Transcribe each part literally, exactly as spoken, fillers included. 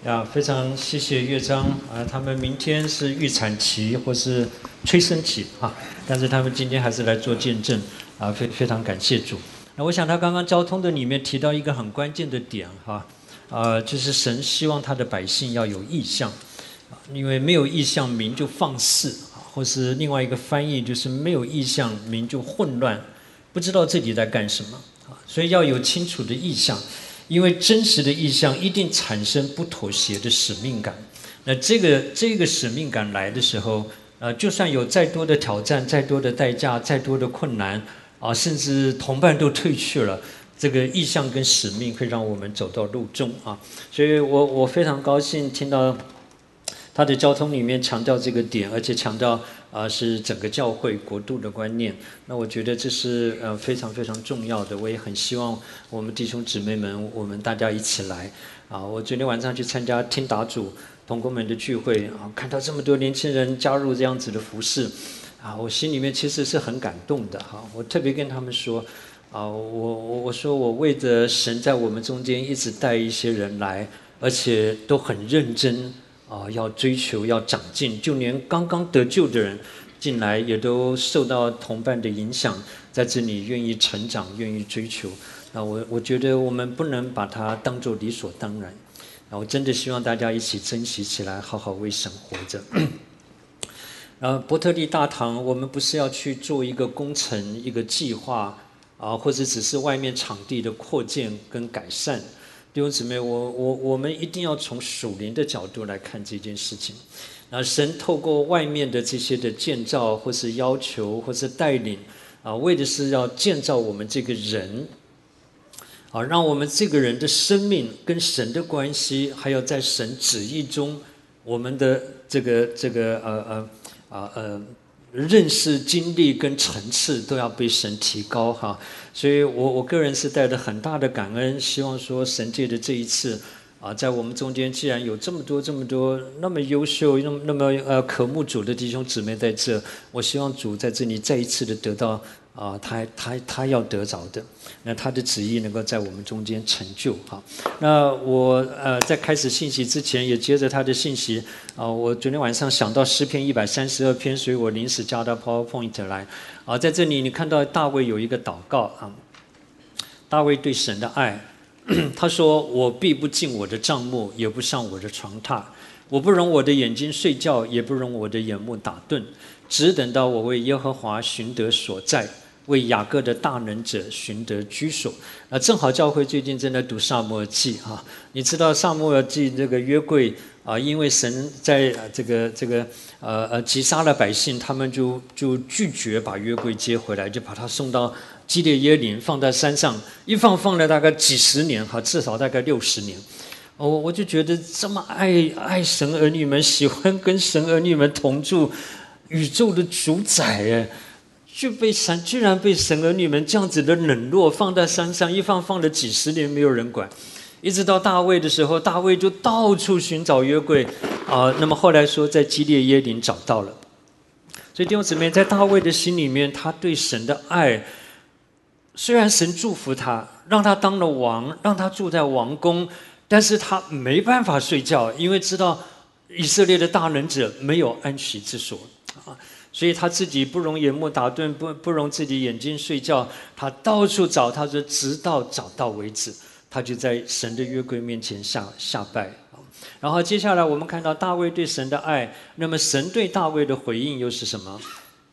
呀，非常谢谢乐章啊，他们明天是预产期或是催生期啊，但是他们今天还是来做见证啊，非非常感谢主。那我想他刚刚交通的里面提到一个很关键的点哈，啊，就是神希望他的百姓要有意向，因为没有意向民就放肆，或是另外一个翻译就是没有意向民就混乱，不知道自己在干什么啊，所以要有清楚的意向。因为真实的意向一定产生不妥协的使命感，那这个这个使命感来的时候，呃，就算有再多的挑战、再多的代价、再多的困难啊，甚至同伴都退去了，这个意向跟使命会让我们走到路中啊。所以我我非常高兴听到他的交通里面强调这个点，而且强调啊、呃、是整个教会国度的观念。那我觉得这是呃非常非常重要的。我也很希望我们弟兄姊妹们，我们大家一起来啊！我昨天晚上去参加听打主同工们的聚会啊，看到这么多年轻人加入这样子的服事啊，我心里面其实是很感动的哈。我特别跟他们说啊，我我我说我为着神在我们中间一直带一些人来，而且都很认真。啊，要追求，要长进，就连刚刚得救的人进来，也都受到同伴的影响，在这里愿意成长，愿意追求。啊，我我觉得我们不能把它当作理所当然。啊，我真的希望大家一起珍惜起来，好好为神活着。呃，伯特利大堂，我们不是要去做一个工程、一个计划啊，或者只是外面场地的扩建跟改善。弟兄姊妹，我我我们一定要从属灵的角度来看这件事情。啊，神透过外面的这些的建造，或是要求，或是带领，啊，为的是要建造我们这个人，啊，让我们这个人的生命跟神的关系，还有在神旨意中，我们的这个这个呃呃啊呃。认识、经历跟层次都要被神提高哈，所以我我个人是带着很大的感恩，希望说神借的这一次啊，在我们中间既然有这么多这么多那么优秀、那么那么呃渴慕主的弟兄姊妹在这，我希望主在这里再一次的得到啊，他他他要得着的，那他的旨意能够在我们中间成就哈。那我呃在开始信息之前，也接着他的信息啊，我昨天晚上想到诗篇一百三十二篇，所以我临时加到 PowerPoint 来啊，在这里你看到大卫有一个祷告啊，大卫对神的爱。他说：“我必不进我的帐幕，也不上我的床榻。我不容我的眼睛睡觉，也不容我的眼目打盹，只等到我为耶和华寻得所在，为雅各的大能者寻得居所。”啊，正好教会最近正在读撒母耳记啊，你知道撒母耳记这个约柜啊，因为神在这个这个呃呃击杀了百姓，他们就就拒绝把约柜接回来，就把它送到基列耶林，放在山上，一放放了大概几十年哈，至少大概六十年。我我就觉得这么爱爱神儿女们，喜欢跟神儿女们同住，宇宙的主宰哎，就被神居然被神儿女们这样子的冷落，放在山上一放放了几十年，没有人管。一直到大卫的时候，大卫就到处寻找约柜啊、呃。那么后来说，在基列耶林找到了。所以弟兄姊妹，在大卫的心里面，他对神的爱。虽然神祝福他，让他当了王，让他住在王宫，但是他没办法睡觉，因为知道以色列的大能者没有安息之所啊，所以他自己不容眼目打盹，不不容自己眼睛睡觉，他到处找，他说直到找到为止，他就在神的约柜面前下下拜。然后接下来我们看到大卫对神的爱，那么神对大卫的回应又是什么？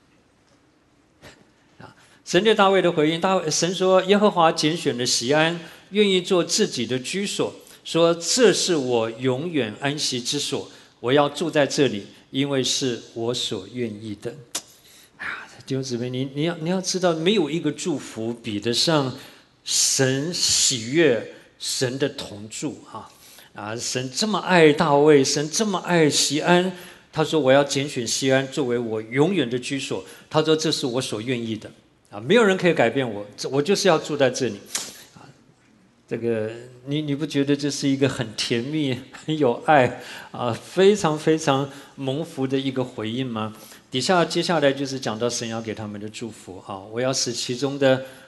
神对大卫的回应，大卫神说：“耶和华拣选了锡安，愿意做自己的居所，说这是我永远安息之所，我要住在这里，因为是我所愿意的。”啊，弟兄姊妹，你你要你要知道，没有一个祝福比得上神喜悦、神的同住啊！啊，神这么爱大卫，神这么爱锡安，他说：“我要拣选锡安作为我永远的居所。”他说：“这是我所愿意的。”啊，没有人可以改变我，我就是要住在这里。啊，这个你你不觉得这是一个很甜蜜、很有爱啊，非常非常蒙福的一个回应吗？底下接下来就是讲到神要给他们的祝福啊，我要使其中的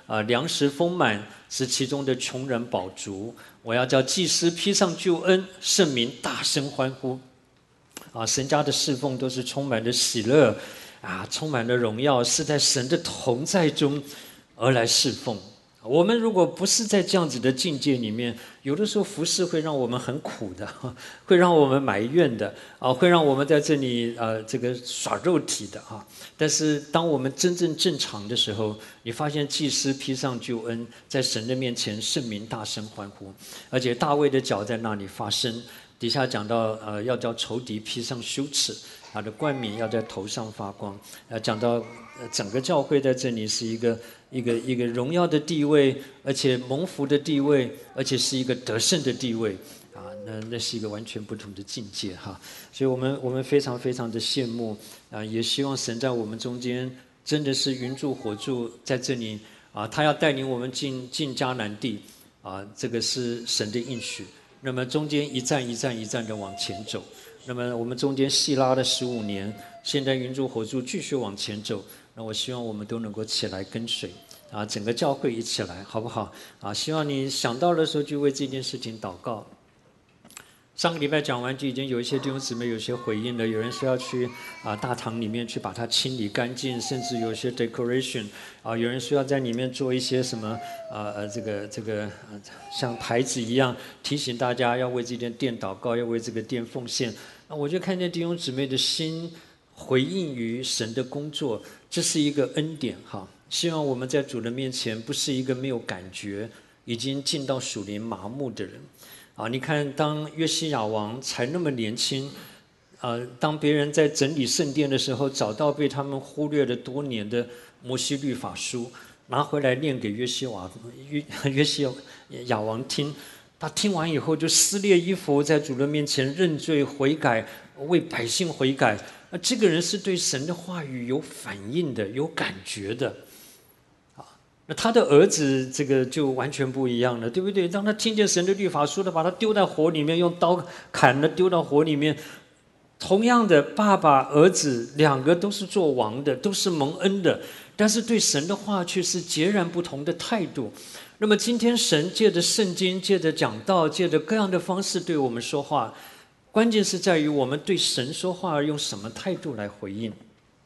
啊、呃、粮食丰满，使其中的穷人饱足。我要叫祭司披上救恩，圣民大声欢呼。啊，神家的侍奉都是充满了喜乐，啊，充满了荣耀，是在神的同在中而来侍奉。我们如果不是在这样子的境界里面，有的时候服事会让我们很苦的，会让我们埋怨的，啊，会让我们在这里呃这个耍肉体的啊。但是当我们真正正常的时候，你发现祭司披上救恩，在神的面前，圣民大声欢呼，而且大卫的脚在那里发声。底下讲到，呃，要叫仇敌披上羞耻，他的冠冕要在头上发光。呃，讲到、呃、整个教会在这里是一个一个一个荣耀的地位，而且蒙福的地位，而且是一个得胜的地位，啊，那那是一个完全不同的境界哈。所以我们我们非常非常的羡慕，啊，也希望神在我们中间真的是云柱火柱在这里啊，他要带领我们进进迦南地，啊，这个是神的应许。那么中间一站一站一站的往前走，那么我们中间细拉了十五年，现在云柱火柱继续往前走，那我希望我们都能够起来跟随，啊，整个教会一起来，好不好？啊，希望你想到的时候就为这件事情祷告。上个礼拜讲完就已经有一些弟兄姊妹有些回应了，有人说要去啊大堂里面去把它清理干净，甚至有些 decoration 啊，有人说要在里面做一些什么啊呃这个这个、呃、像牌子一样提醒大家要为这间店祷告，要为这个店奉献。那我就看见弟兄姊妹的心回应于神的工作，这是一个恩典哈。希望我们在主的面前不是一个没有感觉，已经进到属灵麻木的人。啊，你看，当约西亚王才那么年轻，呃，当别人在整理圣殿的时候，找到被他们忽略了多年的摩西律法书，拿回来念给约西瓦约约西亚王听，他听完以后就撕裂衣服，在主的面前认罪悔改，为百姓悔改。那这个人是对神的话语有反应的，有感觉的。那他的儿子这个就完全不一样了，对不对？当他听见神的律法书的，把他丢在火里面，用刀砍了丢到火里面。同样的，爸爸儿子两个都是做王的，都是蒙恩的，但是对神的话却是截然不同的态度。那么今天神借着圣经，借着讲道，借着各样的方式对我们说话，关键是在于我们对神说话用什么态度来回应。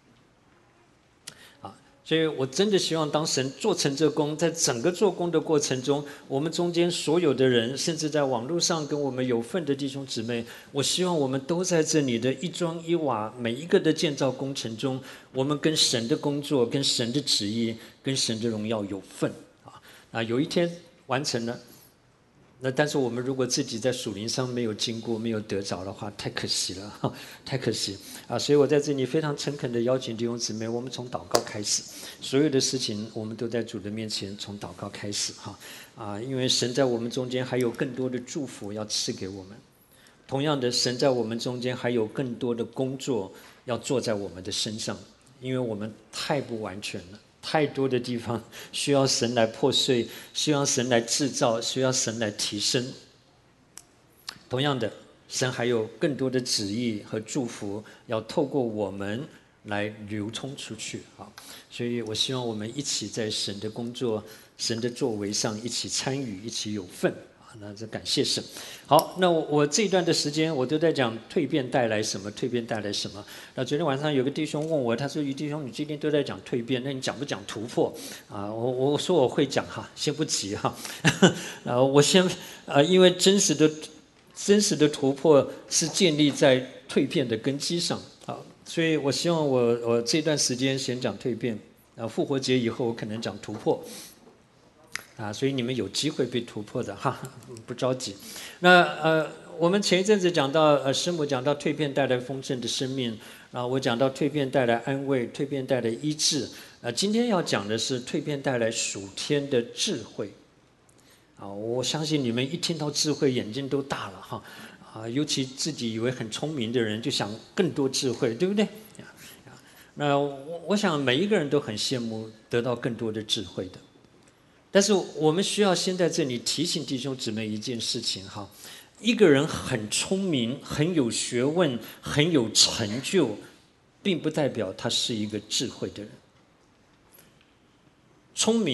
所以我真的希望当神做成这工，在整个做工的过程中，我们中间所有的人，甚至在网络上跟我们有份的弟兄姊妹，我希望我们都在这里的一砖一瓦每一个的建造工程中，我们跟神的工作，跟神的旨意，跟神的荣耀有份啊！啊，有一天完成了，那但是我们如果自己在属灵上没有经过，没有得着的话，太可惜了，太可惜啊！所以我在这里非常诚恳的邀请弟兄姊妹，我们从祷告开始，所有的事情我们都在主的面前从祷告开始哈啊！因为神在我们中间还有更多的祝福要赐给我们，同样的，神在我们中间还有更多的工作要做在我们的身上，因为我们太不完全了。太多的地方需要神来破碎，需要神来制造，需要神来提升。同样的，神还有更多的旨意和祝福要透过我们来流通出去啊！所以我希望我们一起在神的工作、神的作为上一起参与，一起有份。那这感谢神。好，那我我这一段的时间我都在讲蜕变带来什么，蜕变带来什么。那昨天晚上有个弟兄问我，他说：“于弟兄，你今天都在讲蜕变，那你讲不讲突破？”啊，我我说我会讲哈，先不急哈。呃，我先呃，因为真实的真实的突破是建立在蜕变的根基上啊，所以我希望我我这段时间先讲蜕变，啊，复活节以后我可能讲突破。啊，所以你们有机会被突破的哈，不着急。那呃，我们前一阵子讲到呃，师母讲到蜕变带来丰盛的生命，啊，我讲到蜕变带来安慰，蜕变带来医治。呃，今天要讲的是蜕变带来属天的智慧。啊，我相信你们一听到智慧，眼睛都大了哈。啊，尤其自己以为很聪明的人，就想更多智慧，对不对？那我我想每一个人都很羡慕得到更多的智慧的。但是我们需要先在这里提醒弟兄姊妹一件事情哈，一个人很聪明、很有学问、很有成就，并不代表他是一个智慧的人。聪明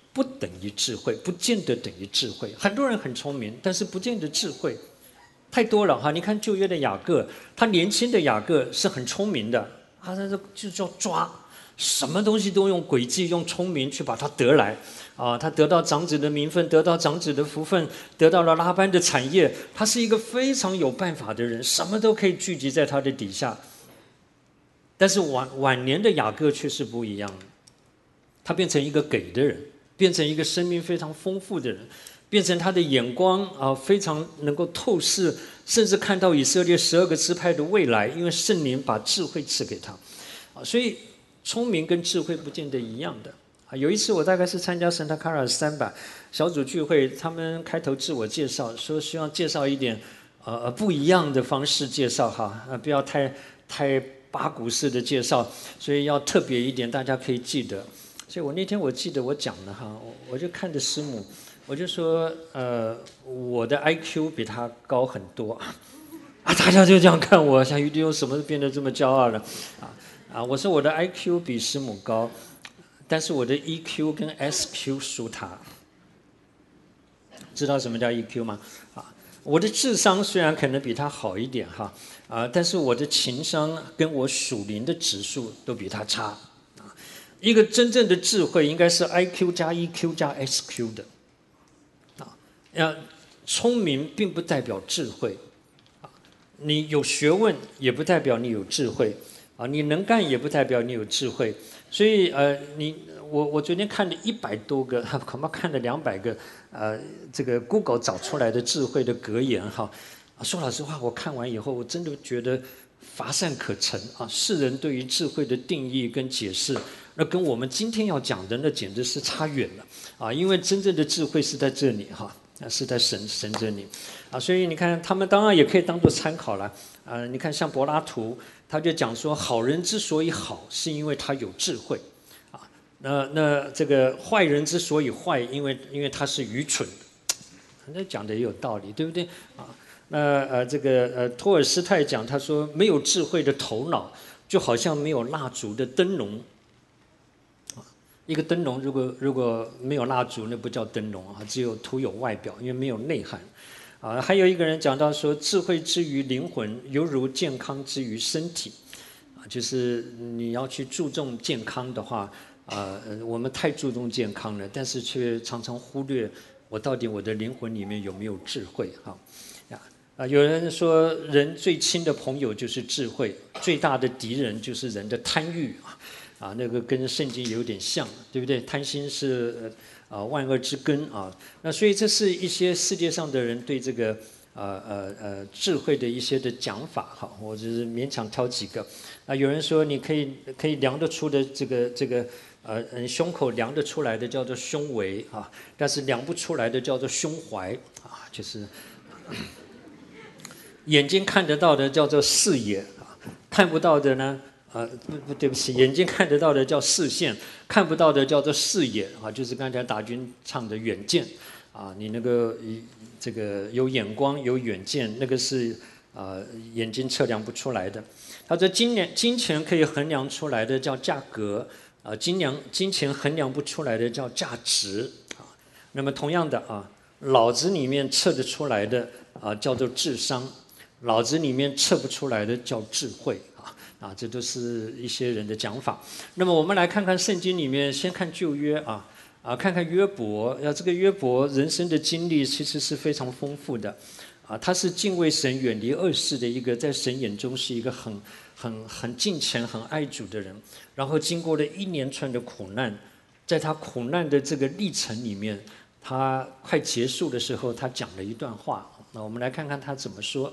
不等于智慧，不见得等于智慧。很多人很聪明，但是不见得智慧。太多了哈！你看旧约的雅各，他年轻的雅各是很聪明的，他这就叫抓，什么东西都用诡计、用聪明去把它得来啊！他得到长子的名分，得到长子的福分，得到了拉班的产业，他是一个非常有办法的人，什么都可以聚集在他的底下。但是晚晚年的雅各却是不一样的，他变成一个给的人，变成一个生命非常丰富的人。变成他的眼光啊，非常能够透视，甚至看到以色列十二个支派的未来，因为圣灵把智慧赐给他，啊，所以聪明跟智慧不见得一样的啊。有一次我大概是参加圣塔卡拉三百小组聚会，他们开头自我介绍，说希望介绍一点呃不一样的方式介绍哈，啊不要太太八股式的介绍，所以要特别一点，大家可以记得。所以我那天我记得我讲了哈，我我就看着师母。我就说，呃，我的 I Q 比他高很多，啊，大家就这样看我，像于弟兄什么变得这么骄傲了，啊啊，我说我的 I Q 比师母高，但是我的 E Q 跟 S Q 输他，知道什么叫 E Q 吗？啊，我的智商虽然可能比他好一点哈，啊，但是我的情商跟我属灵的指数都比他差，啊，一个真正的智慧应该是 I Q 加 E Q 加 S Q 的。要聪明并不代表智慧，你有学问也不代表你有智慧，啊，你能干也不代表你有智慧。所以呃，你我我昨天看了一百多个，恐怕看了两百个，呃，这个 Google 找出来的智慧的格言哈。说老实话，我看完以后，我真的觉得乏善可陈啊！世人对于智慧的定义跟解释，那跟我们今天要讲的那简直是差远了啊！因为真正的智慧是在这里哈。是在神神这里，啊，所以你看，他们当然也可以当做参考了，啊，你看像柏拉图，他就讲说，好人之所以好，是因为他有智慧，啊，那那这个坏人之所以坏，因为因为他是愚蠢的，那讲的也有道理，对不对？啊，那呃这个呃托尔斯泰讲，他说没有智慧的头脑，就好像没有蜡烛的灯笼。一个灯笼如果如果没有蜡烛，那不叫灯笼啊，只有徒有外表，因为没有内涵。啊，还有一个人讲到说，智慧之于灵魂，犹如健康之于身体。啊，就是你要去注重健康的话，啊，我们太注重健康了，但是却常常忽略我到底我的灵魂里面有没有智慧哈。啊，有人说人最亲的朋友就是智慧，最大的敌人就是人的贪欲啊。啊，那个跟圣经有点像，对不对？贪心是啊万恶之根啊。那所以这是一些世界上的人对这个呃呃呃智慧的一些的讲法哈，我只是勉强挑几个。啊，有人说你可以可以量得出的这个这个呃嗯胸口量得出来的叫做胸围啊，但是量不出来的叫做胸怀啊，就是眼睛看得到的叫做视野啊，看不到的呢。啊，不不，对不起，眼睛看得到的叫视线，看不到的叫做视野啊，就是刚才达军唱的远见啊，你那个这个有眼光有远见，那个是啊眼睛测量不出来的。他说金钱金钱可以衡量出来的叫价格啊，金量金钱衡量不出来的叫价值啊。那么同样的啊，脑子里面测得出来的啊叫做智商，脑子里面测不出来的叫智慧。啊，这都是一些人的讲法。那么我们来看看圣经里面，先看旧约啊，啊，看看约伯。要这个约伯人生的经历其实是非常丰富的，啊，他是敬畏神、远离恶事的一个，在神眼中是一个很、很、很敬虔、很爱主的人。然后经过了一连串的苦难，在他苦难的这个历程里面，他快结束的时候，他讲了一段话。那我们来看看他怎么说。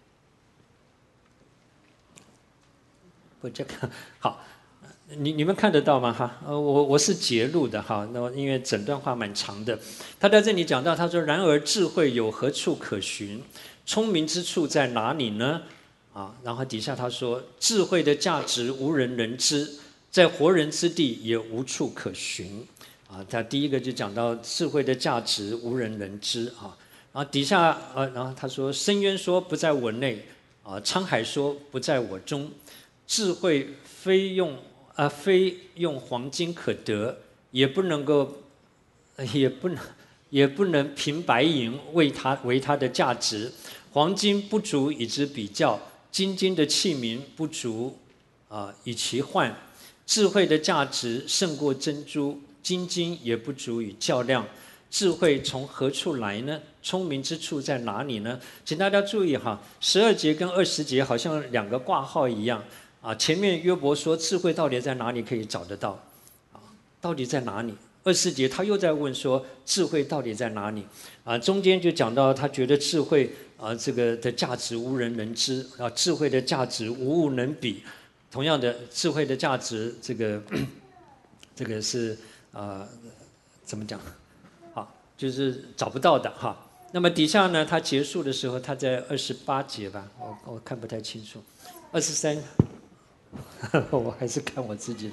不，这个好，你你们看得到吗？哈，呃，我我是截录的哈，那因为整段话蛮长的。他在这里讲到，他说：“然而智慧有何处可寻？聪明之处在哪里呢？”啊，然后底下他说：“智慧的价值无人能知，在活人之地也无处可寻。”啊，他第一个就讲到智慧的价值无人能知啊。然后底下呃，然后他说：“深渊说不在我内，啊，沧海说不在我中。”智慧非用啊、呃，非用黄金可得，也不能够也不能也不能凭白银为它为它的价值。黄金不足以之比较，金金的器皿不足啊、呃、以其换。智慧的价值胜过珍珠，金金也不足以较量。智慧从何处来呢？聪明之处在哪里呢？请大家注意哈，十二节跟二十节好像两个挂号一样啊。前面约伯说智慧到底在哪里可以找得到啊？到底在哪里？二十节他又在问说智慧到底在哪里啊？中间就讲到他觉得智慧啊这个的价值无人能知啊，智慧的价值无物能比。同样的，智慧的价值这个这个是啊、呃、怎么讲？就是找不到的哈。那么底下呢，他结束的时候，他在二十八节吧，我我看不太清楚，二十三，我还是看我自己的。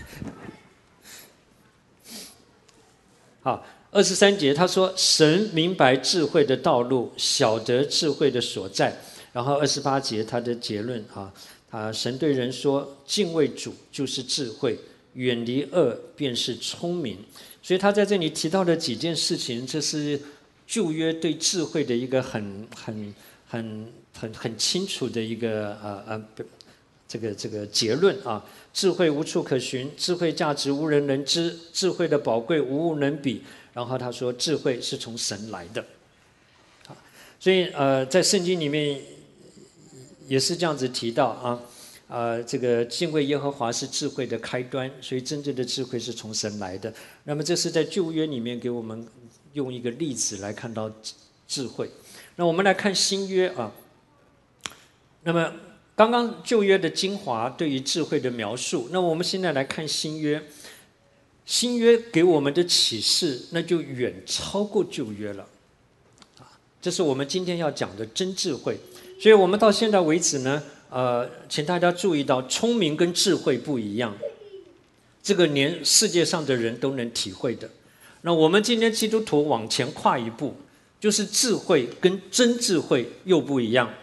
好，二十三节他说：“神明白智慧的道路，晓得智慧的所在。”然后二十八节他的结论啊，啊，神对人说：“敬畏主就是智慧，远离恶便是聪明。”所以他在这里提到的几件事情，这是旧约对智慧的一个很很很很很清楚的一个呃呃这个这个结论啊。智慧无处可寻，智慧价值无人能知，智慧的宝贵无物能比。然后他说，智慧是从神来的。啊，所以呃，在圣经里面也是这样子提到啊。呃，这个敬畏耶和华是智慧的开端，所以真正的智慧是从神来的。那么这是在旧约里面给我们用一个例子来看到智慧。那我们来看新约啊。那么刚刚旧约的精华对于智慧的描述，那我们现在来看新约。新约给我们的启示，那就远超过旧约了。啊，这是我们今天要讲的真智慧。所以我们到现在为止呢。呃，请大家注意到，聪明跟智慧不一样，这个连世界上的人都能体会的。那我们今天基督徒往前跨一步，就是智慧跟真智慧又不一样。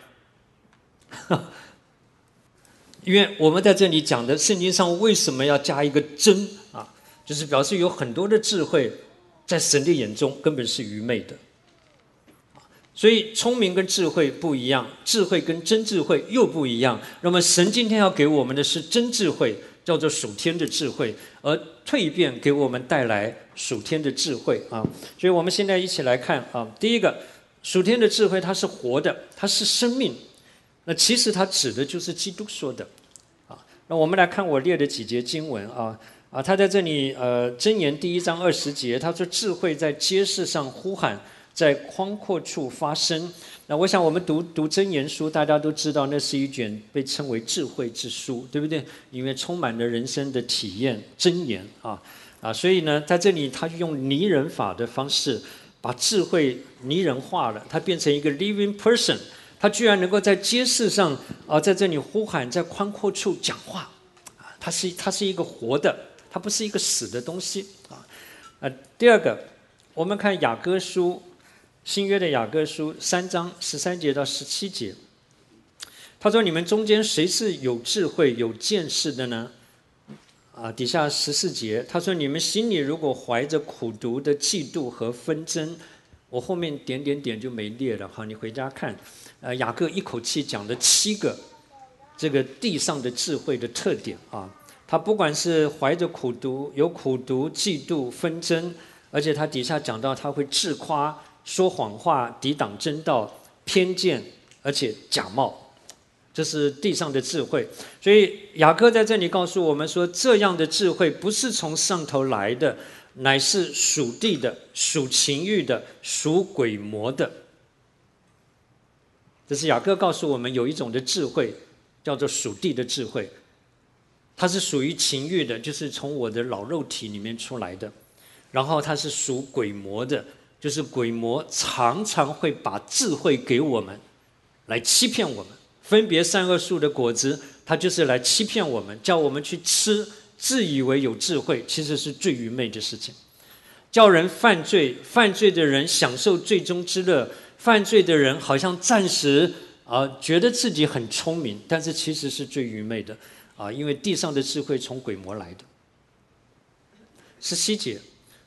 因为我们在这里讲的圣经上为什么要加一个真啊，就是表示有很多的智慧在神的眼中根本是愚昧的。所以聪明跟智慧不一样，智慧跟真智慧又不一样。那么神今天要给我们的是真智慧，叫做属天的智慧，而蜕变给我们带来属天的智慧啊。所以我们现在一起来看啊，第一个，属天的智慧它是活的，它是生命。那其实它指的就是基督说的啊。那我们来看我列的几节经文啊啊，他在这里呃箴言第一章二十节，他说智慧在街市上呼喊，在宽阔处发声。那我想我们读读箴言书，大家都知道那是一卷被称为智慧之书，对不对？因为充满了人生的体验箴言啊啊，所以呢，在这里他用拟人法的方式把智慧拟人化了，它变成一个 living person， 他居然能够在街市上啊，在这里呼喊，在宽阔处讲话啊，它是它是一个活的，它不是一个死的东西啊。呃，第二个，我们看雅歌书。新约的雅歌书三章十三节到十七节，他说：“你们中间谁是有智慧、有见识的呢？”啊，底下十四节，他说：“你们心里如果怀着苦毒的嫉妒和纷争，我后面点点点就没列了哈，你回家看。呃，雅各一口气讲了七个这个地上的智慧的特点啊，他不管是怀着苦毒、有苦毒、嫉妒、纷争，而且他底下讲到他会自夸。”说谎话，抵挡真道，偏见，而且假冒，这是地上的智慧。所以雅各在这里告诉我们说，这样的智慧不是从上头来的，乃是属地的、属情欲的、属鬼魔的。这是雅各告诉我们，有一种的智慧叫做属地的智慧，它是属于情欲的，就是从我的老肉体里面出来的。然后它是属鬼魔的。就是鬼魔常常会把智慧给我们，来欺骗我们。分别善恶树的果子，它就是来欺骗我们，叫我们去吃，自以为有智慧，其实是最愚昧的事情。叫人犯罪，犯罪的人享受罪中之乐，犯罪的人好像暂时啊、呃、觉得自己很聪明，但是其实是最愚昧的啊、呃，因为地上的智慧从鬼魔来的。十七节。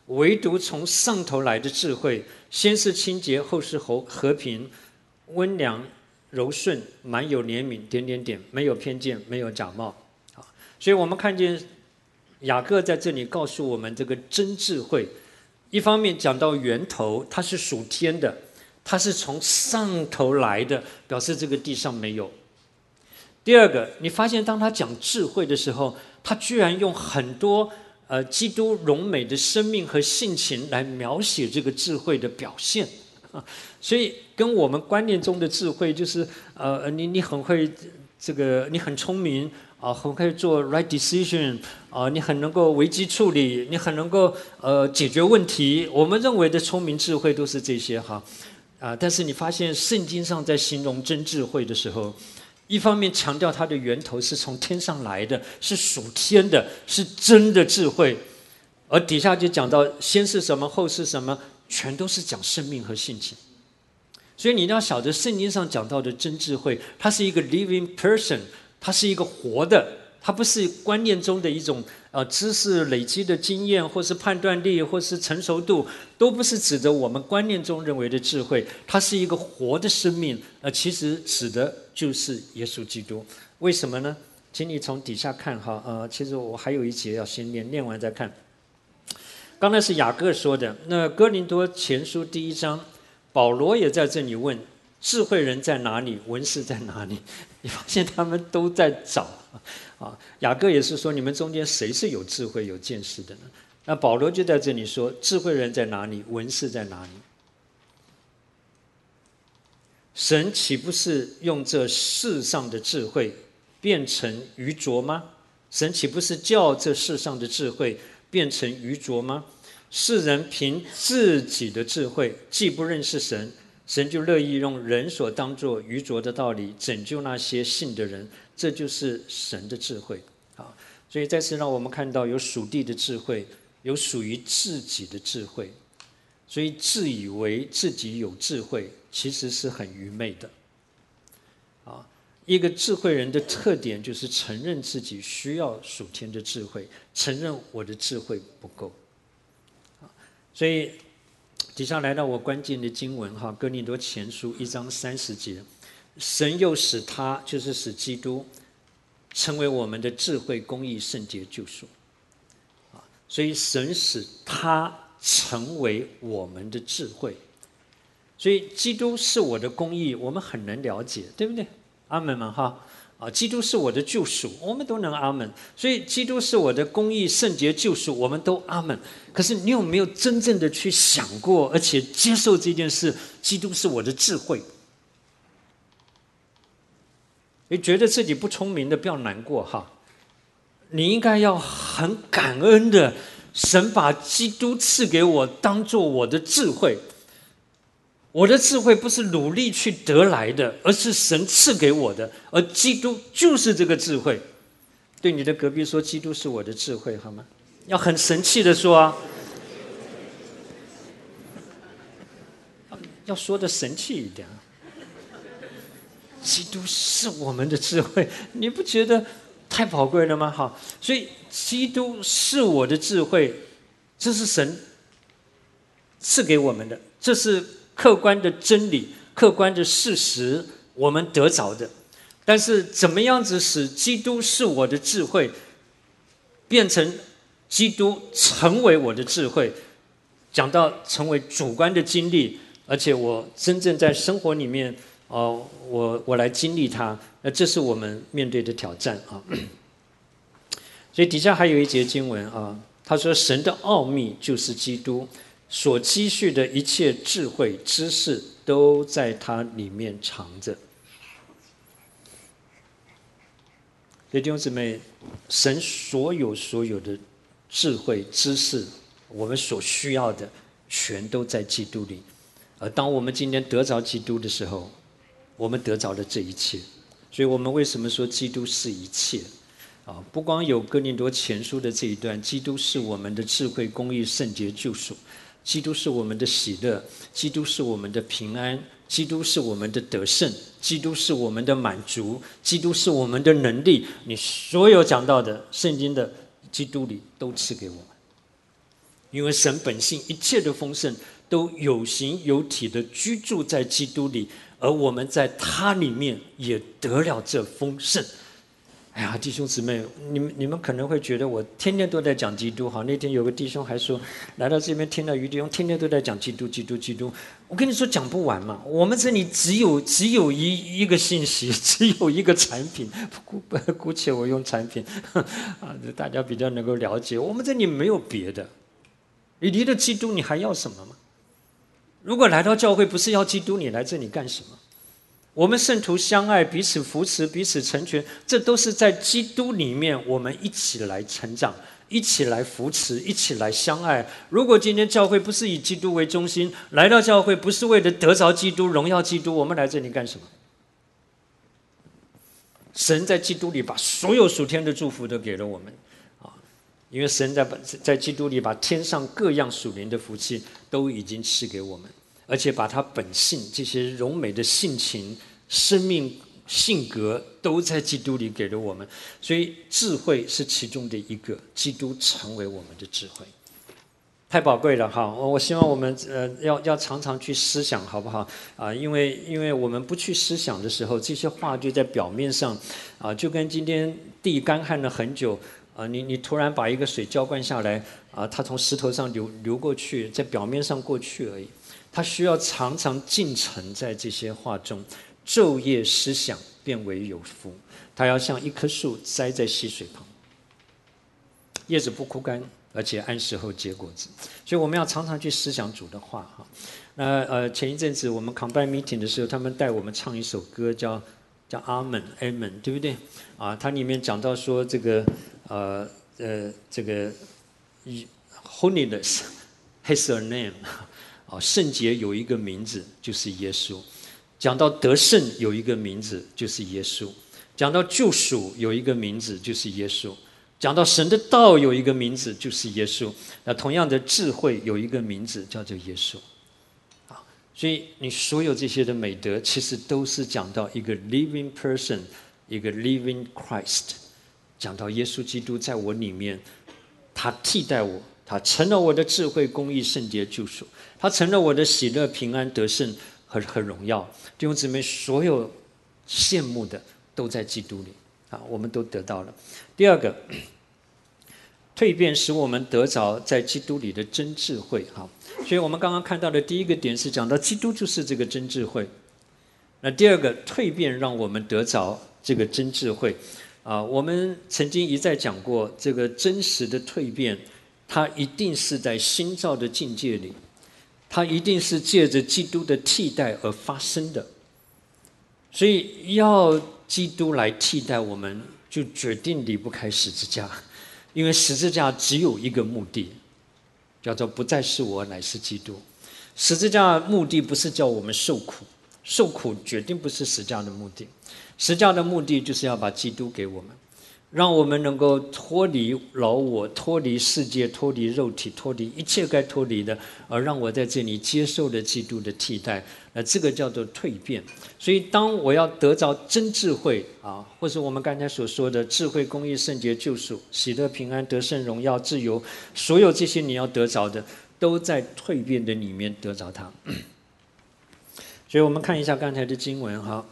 唯独从上头来的智慧，先是清洁，后是和和平，温良柔顺，满有怜悯，点点点，没有偏见，没有假冒。所以我们看见雅各在这里告诉我们这个真智慧，一方面讲到源头，它是属天的，它是从上头来的，表示这个地上没有。第二个，你发现当他讲智慧的时候，他居然用很多呃基督荣美的生命和性情来描写这个智慧的表现。所以跟我们观念中的智慧就是呃你你很会这个，你很聪明啊，很会做 right decision 啊，你很能够危机处理，你很能够呃解决问题。我们认为的聪明智慧都是这些哈啊，但是你发现圣经上在形容真智慧的时候，一方面强调它的源头是从天上来的，是属天的，是真的智慧，而底下就讲到先是什么，后是什么，全都是讲生命和性情。所以你要晓得圣经上讲到的真智慧，它是一个 living person， 它是一个活的，它不是观念中的一种呃知识累积的经验，或是判断力，或是成熟度，都不是指的我们观念中认为的智慧，它是一个活的生命，呃，其实指的就是耶稣基督。为什么呢？请你从底下看哈，呃，其实我还有一节要先念，念完再看。刚才是雅各说的，那哥林多前书第一章，保罗也在这里问：智慧人在哪里？文士在哪里？你发现他们都在找啊。雅各也是说，你们中间谁是有智慧、有见识的呢？那保罗就在这里说：智慧人在哪里？文士在哪里？神岂不是用这世上的智慧变成愚拙吗？神岂不是叫这世上的智慧变成愚拙吗？世人凭自己的智慧既不认识神，神就乐意用人所当作愚拙的道理拯救那些信的人，这就是神的智慧啊！所以再次让我们看到有属地的智慧，有属于自己的智慧。所以自以为自己有智慧，其实是很愚昧的啊！一个智慧人的特点就是承认自己需要属天的智慧，承认我的智慧不够。所以底下来到我关键的经文哈，哥林多前书一章三十节，神又使他，就是使基督成为我们的智慧、公义、圣洁、救赎。所以神使他成为我们的智慧，所以基督是我的公义，我们很能了解，对不对？阿们嘛哈。啊，基督是我的救赎，我们都能阿们。所以基督是我的公义、圣洁、救赎，我们都阿们。可是你有没有真正的去想过，而且接受这件事？基督是我的智慧。你觉得自己不聪明的，不要难过哈。你应该要很感恩的，神把基督赐给我，当作我的智慧。我的智慧不是努力去得来的，而是神赐给我的，而基督就是这个智慧。对你的隔壁说，基督是我的智慧，好吗？要很神气的说啊，要说的神气一点。基督是我们的智慧，你不觉得太宝贵了吗？好，所以基督是我的智慧，这是神赐给我们的，这是客观的真理，客观的事实，我们得着的。但是怎么样子使基督是我的智慧，变成基督成为我的智慧，讲到成为主观的经历，而且我真正在生活里面，哦，我我来经历它，那这是我们面对的挑战啊。所以底下还有一节经文啊，他说：“神的奥秘就是基督。”所积蓄的一切智慧知识都在它里面藏着。所以弟兄姊妹，神所有所有的智慧知识，我们所需要的全都在基督里。而当我们今天得着基督的时候，我们得着了这一切。所以我们为什么说基督是一切啊？不光有哥林多前书的这一段，基督是我们的智慧、公义、圣洁、救赎。基督是我们的喜乐，基督是我们的平安，基督是我们的得胜，基督是我们的满足，基督是我们的能力。你所有讲到的圣经的基督里都赐给我们。 因为神本性一切的丰盛都有形有体的居住在基督里，而我们在他里面也得了这丰盛。哎呀，弟兄姊妹，你们你们可能会觉得我天天都在讲基督。好，那天有个弟兄还说，来到这边听到于弟兄天天都在讲基督，基督，基督。我跟你说讲不完嘛。我们这里只有只有一一个信息，只有一个产品，姑姑且我用产品啊，大家比较能够了解。我们这里没有别的，你离了基督，你还要什么吗？如果来到教会不是要基督，你来这里干什么？我们圣徒相爱，彼此扶持，彼此成全，这都是在基督里面，我们一起来成长，一起来扶持，一起来相爱。如果今天教会不是以基督为中心，来到教会不是为了得着基督、荣耀基督，我们来这里干什么？神在基督里把所有属天的祝福都给了我们啊，因为神在在基督里把天上各样属灵的福气都已经赐给我们。而且把他本性这些荣美的性情、生命、性格都在基督里给了我们，所以智慧是其中的一个，基督成为我们的智慧，太宝贵了哈！我希望我们呃要要常常去思想，好不好啊？因为因为我们不去思想的时候，这些话就在表面上啊，就跟今天地干旱了很久啊，你你突然把一个水浇灌下来啊，它从石头上流流过去，在表面上过去而已。他需要常常浸沉在这些话中，昼夜思想，变为有福。他要像一棵树栽在溪水旁，叶子不枯干，而且按时候结果子。所以我们要常常去思想主的话哈。那呃，前一阵子我们 Combine Meeting 的时候，他们带我们唱一首歌叫叫阿门 Amen， 对不对？啊，它里面讲到说这个呃呃这个 Holiness has a name。啊，圣洁有一个名字，就是耶稣；讲到得胜有一个名字，就是耶稣；讲到救赎有一个名字，就是耶稣；讲到神的道有一个名字，就是耶稣。那同样的智慧有一个名字，叫做耶稣。啊，所以你所有这些的美德，其实都是讲到一个 living person， 一个 living Christ， 讲到耶稣基督在我里面，他替代我。他成了我的智慧、公义、圣洁、救赎，他成了我的喜乐、平安、得胜和和荣耀。弟兄姊妹，所有羡慕的都在基督里啊，我们都得到了。第二个，蜕变使我们得着在基督里的真智慧。好，所以我们刚刚看到的第一个点是讲到基督就是这个真智慧。那第二个，蜕变让我们得着这个真智慧啊。我们曾经一再讲过，这个真实的蜕变。它一定是在新造的境界里，它一定是借着基督的替代而发生的。所以要基督来替代我们，就决定离不开十字架，因为十字架只有一个目的，叫做不再是我，乃是基督。十字架的目的不是叫我们受苦，受苦决定不是十字架的目的，十字架的目的就是要把基督给我们。让我们能够脱离老我，脱离世界，脱离肉体，脱离一切该脱离的，而让我在这里接受了基督的替代。那这个叫做蜕变。所以当我要得着真智慧啊，或是我们刚才所说的智慧、公义、圣洁、救赎、喜乐、平安、得胜、荣耀、自由，所有这些你要得着的，都在蜕变的里面得着它。所以我们看一下刚才的经文哈。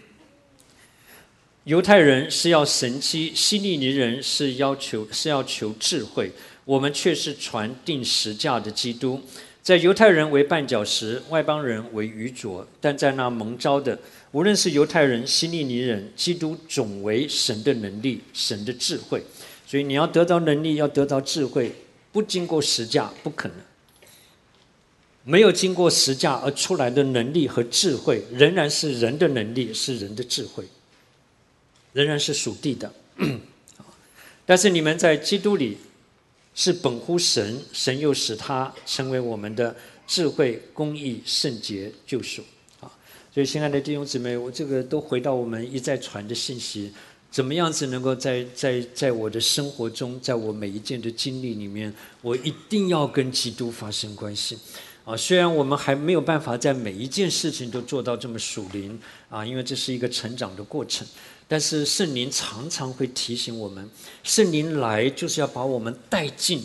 犹太人是要神迹，希利尼人是要求是要求智慧，我们却是传定十架的基督。在犹太人为绊脚石，外邦人为愚拙，但在那蒙召的，无论是犹太人、希利尼人，基督总为神的能力、神的智慧。所以你要得到能力，要得到智慧，不经过十架不可能。没有经过十架而出来的能力和智慧，仍然是人的能力，是人的智慧。仍然是属地的，但是你们在基督里是本乎神，神又使他成为我们的智慧、公义、圣洁、救赎。所以亲爱的弟兄姊妹，我这个都回到我们一再传的信息，怎么样子能够在在在我的生活中，在我每一件的经历里面，我一定要跟基督发生关系。啊，虽然我们还没有办法在每一件事情都做到这么属灵啊，因为这是一个成长的过程。但是圣灵常常会提醒我们，圣灵来就是要把我们带进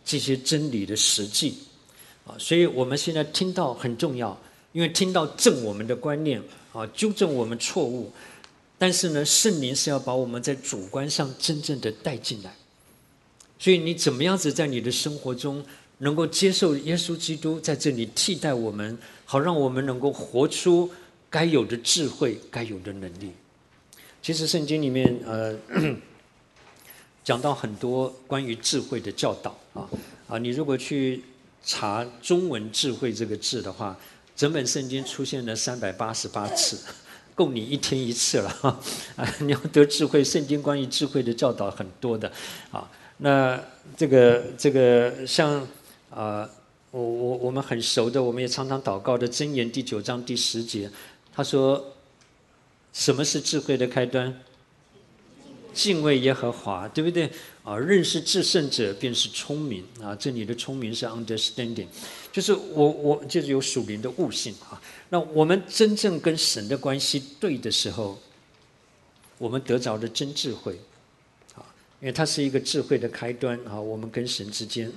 这些真理的实际啊。所以我们现在听到很重要，因为听到正我们的观念啊，纠正我们错误。但是呢，圣灵是要把我们在主观上真正的带进来。所以你怎么样子在你的生活中能够接受耶稣基督在这里替代我们，好让我们能够活出该有的智慧、该有的能力。其实圣经里面呃讲到很多关于智慧的教导啊啊，你如果去查中文智慧这个字的话，整本圣经出现了三百八十八次。够你一天一次了哈！啊，你要得智慧，圣经关于智慧的教导很多的，啊，那这个这个像啊，我我我们很熟的，我们也常常祷告的箴言第九章第十节，他说，什么是智慧的开端？敬畏耶和华，对不对？啊，认识至圣者便是聪明啊！这里的聪明是 understanding， 就是我我就是有属灵的悟性啊。那我们真正跟神的关系对的时候，我们得着的真智慧啊，因为它是一个智慧的开端啊。我们跟神之间，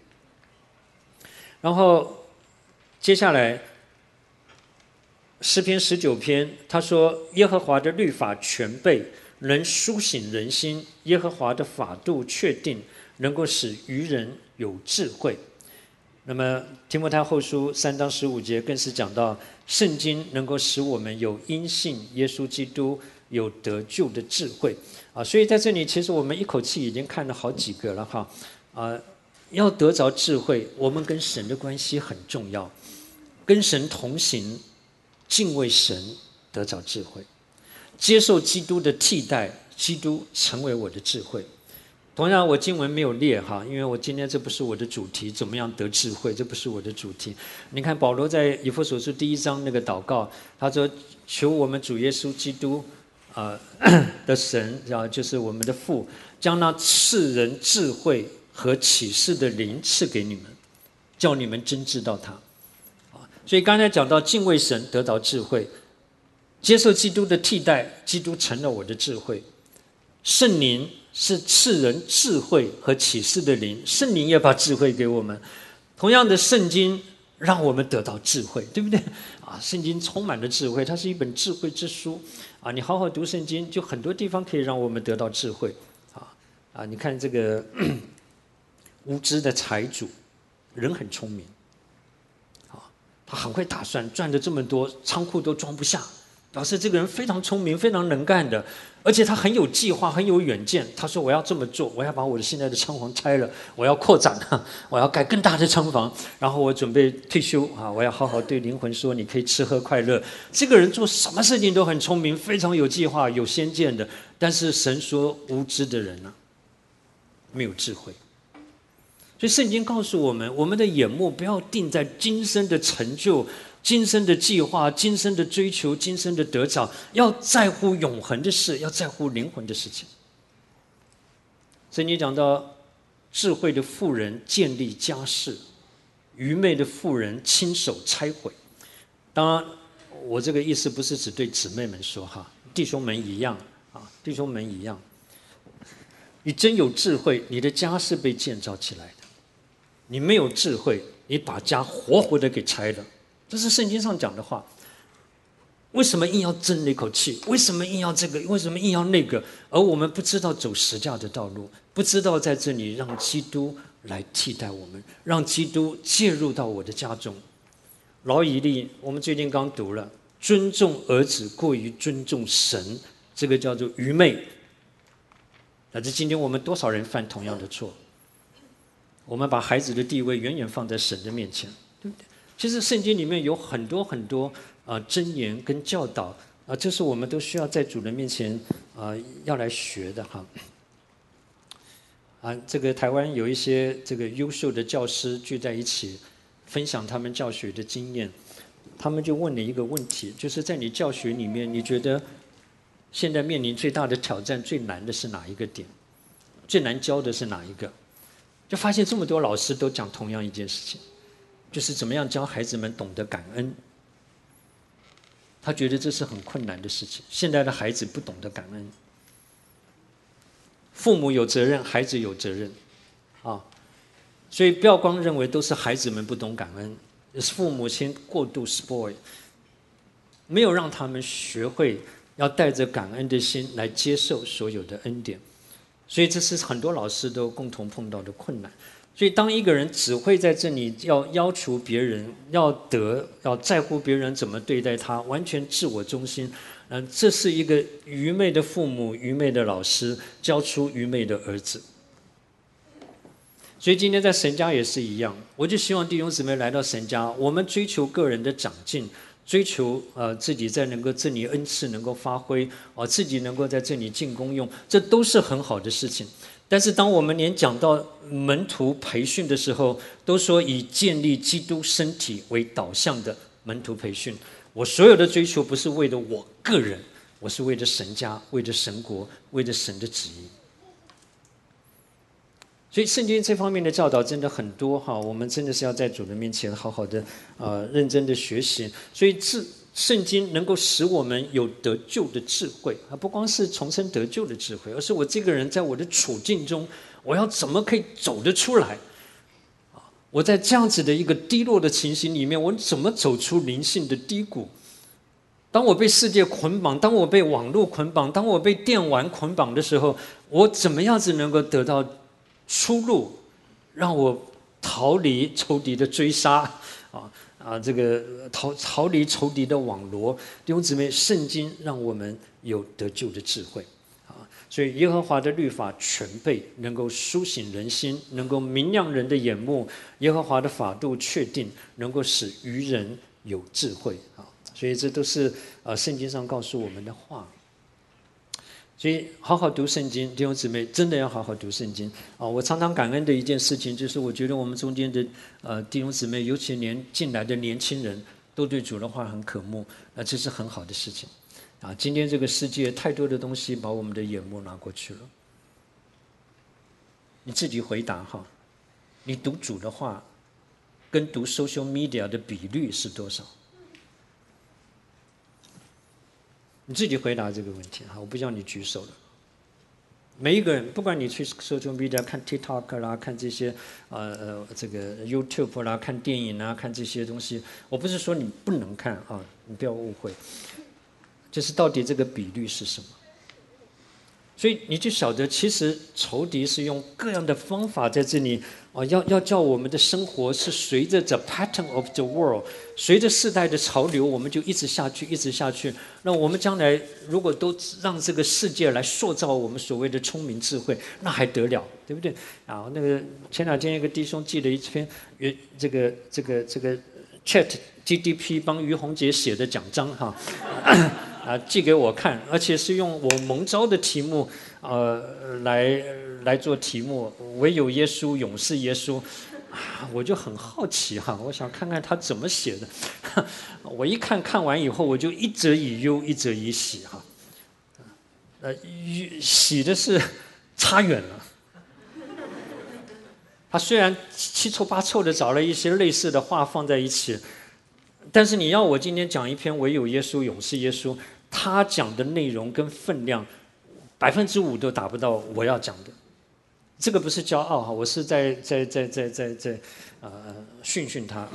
然后接下来诗篇十九篇，他说耶和华的律法全备。能苏醒人心，耶和华的法度确定，能够使愚人有智慧。那么提摩太后书三章十五节更是讲到，圣经能够使我们有因信耶稣基督有得救的智慧啊。所以在这里，其实我们一口气已经看了好几个了哈啊。要得着智慧，我们跟神的关系很重要，跟神同行，敬畏神，得着智慧。接受基督的替代，基督成为我的智慧。同样，我经文没有列哈，因为我今天这不是我的主题，怎么样得智慧，这不是我的主题。你看保罗在以弗所书第一章那个祷告，他说：“求我们主耶稣基督啊、呃、的神啊，就是我们的父，将那赐人智慧和启示的灵赐给你们，叫你们真知道他。”啊，所以刚才讲到敬畏神，得到智慧。接受基督的替代，基督成了我的智慧。圣灵是赐人智慧和启示的灵，圣灵也把智慧给我们。同样的，圣经让我们得到智慧，对不对？啊，圣经充满了智慧，它是一本智慧之书啊！你好好读圣经，就很多地方可以让我们得到智慧啊啊！你看这个无知的财主，人很聪明啊，他很会打算，赚了这么多，仓库都装不下。表示这个人非常聪明，非常能干的，而且他很有计划，很有远见。他说：“我要这么做，我要把我的现在的仓房拆了，我要扩展，我要盖更大的仓房，然后我准备退休啊！我要好好对灵魂说，你可以吃喝快乐。”这个人做什么事情都很聪明，非常有计划、有先见的。但是神说，无知的人呢、啊，没有智慧。所以圣经告诉我们，我们的眼目不要定在今生的成就。今生的计划，今生的追求，今生的得着，要在乎永恒的事，要在乎灵魂的事情。圣经讲到，智慧的妇人建立家室，愚昧的妇人亲手拆毁。当然，我这个意思不是只对姊妹们说哈，弟兄们一样啊，弟兄们一样。你真有智慧，你的家是被建造起来的；你没有智慧，你把家活活的给拆了。这是圣经上讲的话。为什么硬要争那口气？为什么硬要这个？为什么硬要那个？而我们不知道走十架的道路，不知道在这里让基督来替代我们，让基督介入到我的家中。老以利，我们最近刚读了，尊重儿子过于尊重神，这个叫做愚昧。但是今天我们多少人犯同样的错？我们把孩子的地位远远放在神的面前，对不对？其实圣经里面有很多很多啊箴言跟教导啊，这是我们都需要在主的面前啊要来学的哈。啊，这个台湾有一些这个优秀的教师聚在一起，分享他们教学的经验。他们就问了一个问题，就是在你教学里面，你觉得现在面临最大的挑战、最难的是哪一个点？最难教的是哪一个？就发现这么多老师都讲同样一件事情。就是怎么样教孩子们懂得感恩。他觉得这是很困难的事情。现在的孩子不懂得感恩，父母有责任，孩子有责任，啊， 所以不要光认为都是孩子们不懂感恩，是父母亲过度 spoil， 没有让他们学会要带着感恩的心来接受所有的恩典。所以这是很多老师都共同碰到的困难。所以当一个人只会在这里要要求别人要得，要在乎别人怎么对待他，完全自我中心，嗯，这是一个愚昧的父母，愚昧的老师教出愚昧的儿子。所以今天在神家也是一样，我就希望弟兄姊妹来到神家，我们追求个人的长进，追求呃自己在能够这里恩赐能够发挥，啊、自己能够在这里进功用，这都是很好的事情。但是当我们连讲到门徒培训的时候，都说以建立基督身体为导向的门徒培训，我所有的追求不是为了我个人，我是为了神家，为了神国，为了神的旨意。所以圣经这方面的教导真的很多哈，我们真的是要在主的面前好好的呃认真的学习。所以自圣经能够使我们有得救的智慧，啊，不光是重生得救的智慧，而是我这个人在我的处境中，我要怎么可以走得出来？啊，我在这样子的一个低落的情形里面，我怎么走出灵性的低谷？当我被世界捆绑，当我被网络捆绑，当我被电玩捆绑的时候，我怎么样子能够得到出路，让我逃离仇敌的追杀啊啊！这个逃逃离仇敌的网罗，弟兄姊妹，圣经让我们有得救的智慧啊！所以耶和华的律法全备，能够苏醒人心，能够明亮人的眼目；耶和华的法度确定，能够使愚人有智慧啊！所以这都是呃圣经上告诉我们的话。所以好好读圣经，弟兄姊妹真的要好好读圣经啊！我常常感恩的一件事情，就是我觉得我们中间的呃弟兄姊妹，尤其年进来的年轻人，都对主的话很渴慕，啊，这是很好的事情啊！今天这个世界太多的东西把我们的眼目拿过去了，你自己回答哈，你读主的话跟读 social media 的比率是多少？你自己回答这个问题哈，我不叫你举手了。每一个人，不管你去 social media 看 TikTok 啦，看这些呃呃这个 YouTube 啦，看电影啦，看这些东西，我不是说你不能看啊，你不要误会。就是到底这个比率是什么？所以你就晓得，其实仇敌是用各样的方法在这里啊，要要叫我们的生活是随着 the pattern of the world， 随着世代的潮流，我们就一直下去，一直下去。那我们将来如果都让这个世界来塑造我们所谓的聪明智慧，那还得了，对不对？啊，那个前两天一个弟兄寄了一篇，这个这个这个 Chat G D P 帮于洪杰写的奖章哈。啊，寄给我看，而且是用我蒙召的题目，呃，来来做题目，唯有耶稣，永是耶稣，啊，我就很好奇哈，我想看看他怎么写的。我一看看完以后，我就一则以忧，一则以喜哈。呃，喜的是差远了。他虽然七凑八凑的找了一些类似的话放在一起，但是你要我今天讲一篇唯有耶稣，永是耶稣。他讲的内容跟分量，百分之五都达不到我要讲的。这个不是骄傲哈，我是在在在在在在呃训训他。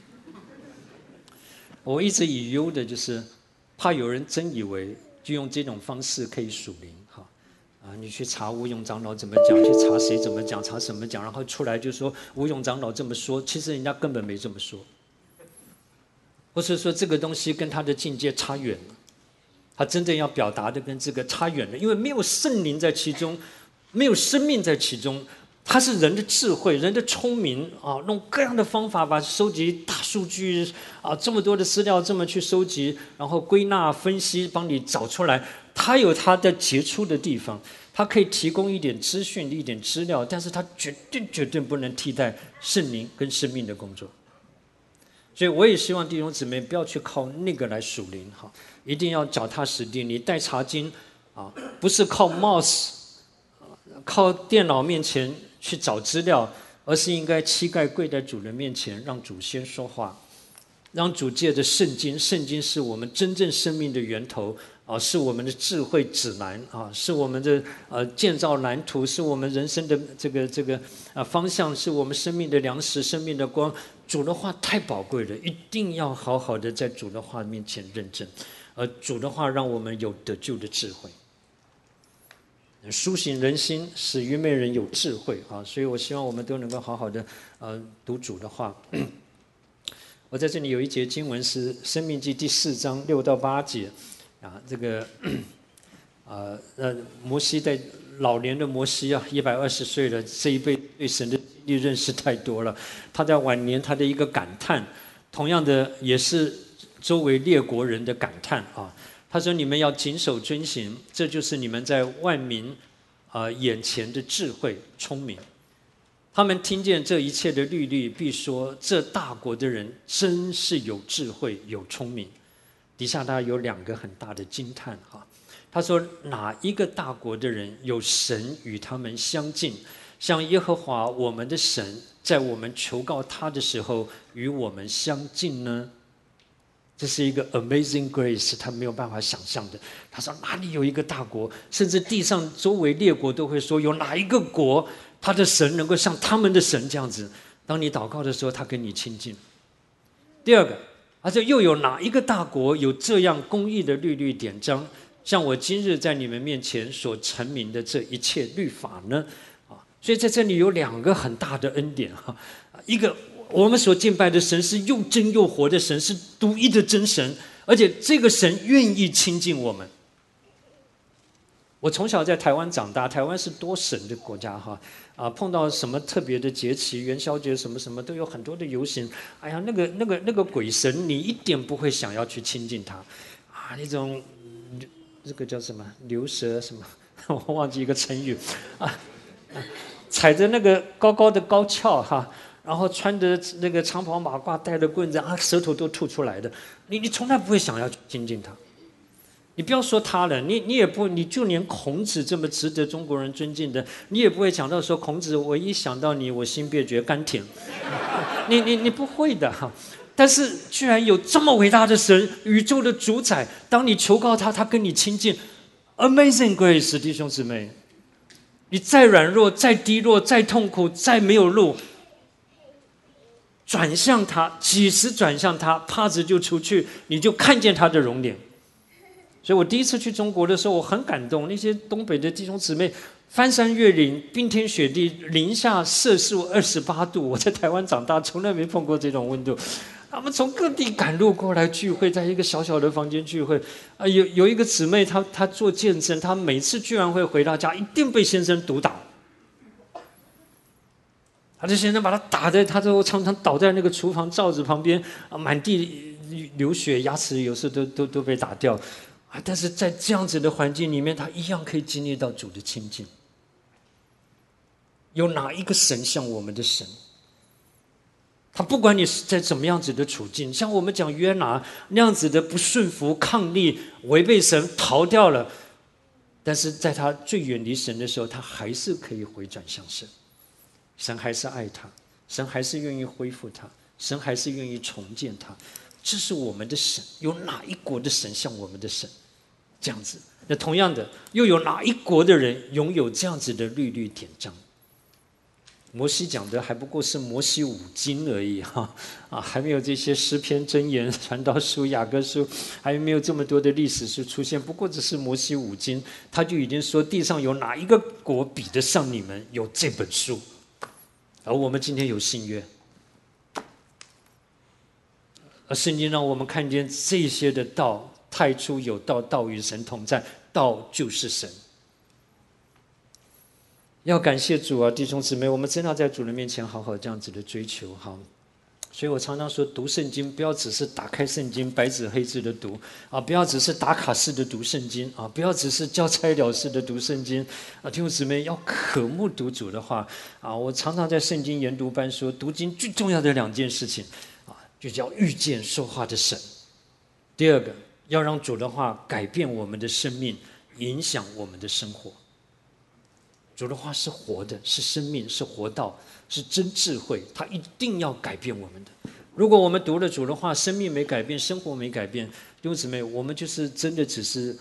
我一直以忧的就是，怕有人真以为就用这种方式可以属灵哈啊，你去查吴永长老怎么讲，去查谁怎么讲，查什么讲，然后出来就说吴永长老这么说，其实人家根本没这么说，或是说这个东西跟他的境界差远了。他真正要表达的跟这个差远了，因为没有圣灵在其中，没有生命在其中，它是人的智慧、人的聪明啊，用各样的方法把收集大数据啊，这么多的资料这么去收集，然后归纳分析，帮你找出来。它有它的杰出的地方，它可以提供一点资讯、一点资料，但是它绝对绝对不能替代圣灵跟生命的工作。所以我也希望弟兄姊妹不要去靠那个来属灵哈，一定要脚踏实地。你带查经啊，不是靠 mouse， 靠电脑面前去找资料，而是应该膝盖跪在主人面前，让主先说话，让主借着圣经，圣经是我们真正生命的源头啊，是我们的智慧指南啊，是我们的呃建造蓝图，是我们人生的这个这个啊方向，是我们生命的粮食、生命的光。主的话太宝贵了，一定要好好的在主的话面前认证，而主的话让我们有得救的智慧。苏醒人心，使愚昧人有智慧啊！所以我希望我们都能够好好的呃读主的话。我在这里有一节经文是《申命记》第四章六到八节啊，这个啊呃摩西在老年的摩西啊，一百二十岁了，这一辈对神的经历认识太多了。他在晚年他的一个感叹，同样的也是周围列国人的感叹啊。他说：“你们要谨守遵行，这就是你们在万民啊、呃、眼前的智慧、聪明。他们听见这一切的律例，必说：这大国的人真是有智慧、有聪明。”底下他有两个很大的惊叹哈。他说：“哪一个大国的人有神与他们相近，像耶和华我们的神，在我们求告他的时候与我们相近呢？”这是一个 amazing grace， 他没有办法想象的。他说哪里有一个大国，甚至地上周围列国都会说，有哪一个国，他的神能够像他们的神这样子？当你祷告的时候，他跟你亲近。第二个，而且又有哪一个大国有这样公义的律律典章，像我今日在你们面前所陈明的这一切律法呢？啊，所以在这里有两个很大的恩典哈，一个。我们所敬拜的神是又真又活的神，是独一的真神，而且这个神愿意亲近我们。我从小在台湾长大，台湾是多神的国家哈，啊，碰到什么特别的节期，元宵节什么什么都有很多的游行。哎呀，那个那个那个鬼神，你一点不会想要去亲近他，啊，那种这个叫什么牛蛇什么，我忘记一个成语啊，踩着那个高高的高跷哈。然后穿着那个长袍马褂，带着棍子啊，舌头都吐出来的，你你从来不会想要去亲近他。你不要说他了，你你也不，你就连孔子这么值得中国人尊敬的，你也不会想到说孔子，我一想到你，我心便觉甘甜。你你你不会的哈。但是居然有这么伟大的神，宇宙的主宰，当你求告他，他跟你亲近 ，Amazing Grace， 弟兄姊妹，你再软弱、再低落、再痛苦、再没有路。转向他，几时转向他，帕子就出去，你就看见他的容脸。所以我第一次去中国的时候，我很感动，那些东北的弟兄姊妹翻山越岭，冰天雪地，零下摄氏二十八度。我在台湾长大，从来没碰过这种温度。他们从各地赶路过来聚会，在一个小小的房间聚会。啊，有有一个姊妹，她她做见证，她每次居然会回到家，一定被先生毒打。他的先生把他打在，他都常常倒在那个厨房罩子旁边，啊，满地流血，牙齿有时都都都被打掉，啊！但是在这样子的环境里面，他一样可以经历到主的亲近。有哪一个神像我们的神？他不管你是在怎么样子的处境，像我们讲约拿那样子的不顺服、抗力、违背神、逃掉了，但是在他最远离神的时候，他还是可以回转向神。神还是爱他，神还是愿意恢复他，神还是愿意重建他。这是我们的神。有哪一国的神像我们的神这样子？那同样的，又有哪一国的人拥有这样子的律律典章？摩西讲的还不过是摩西五经而已哈，啊，还没有这些诗篇、箴言、传道书、雅各书，还没有这么多的历史书出现。不过只是摩西五经，他就已经说地上有哪一个国比得上你们有这本书？而我们今天有新约，而圣经让我们看见这些的道，太初有道，道与神同在，道就是神。要感谢主啊，弟兄姊妹，我们真的要在主的面前好好这样子的追求哈。所以我常常说，读圣经不要只是打开圣经白纸黑字的读啊，不要只是打卡式的读圣经啊，不要只是交差了事的读圣经啊。弟兄姊妹要渴慕读主的话啊，我常常在圣经研读班说，读经最重要的两件事情啊，就叫遇见说话的神。第二个，要让主的话改变我们的生命，影响我们的生活。主的话是活的，是生命，是活道，是真智慧，它一定要改变我们的。如果我们读了主的话，生命没改变，生活没改变，弟兄姊妹，我们就是真的只是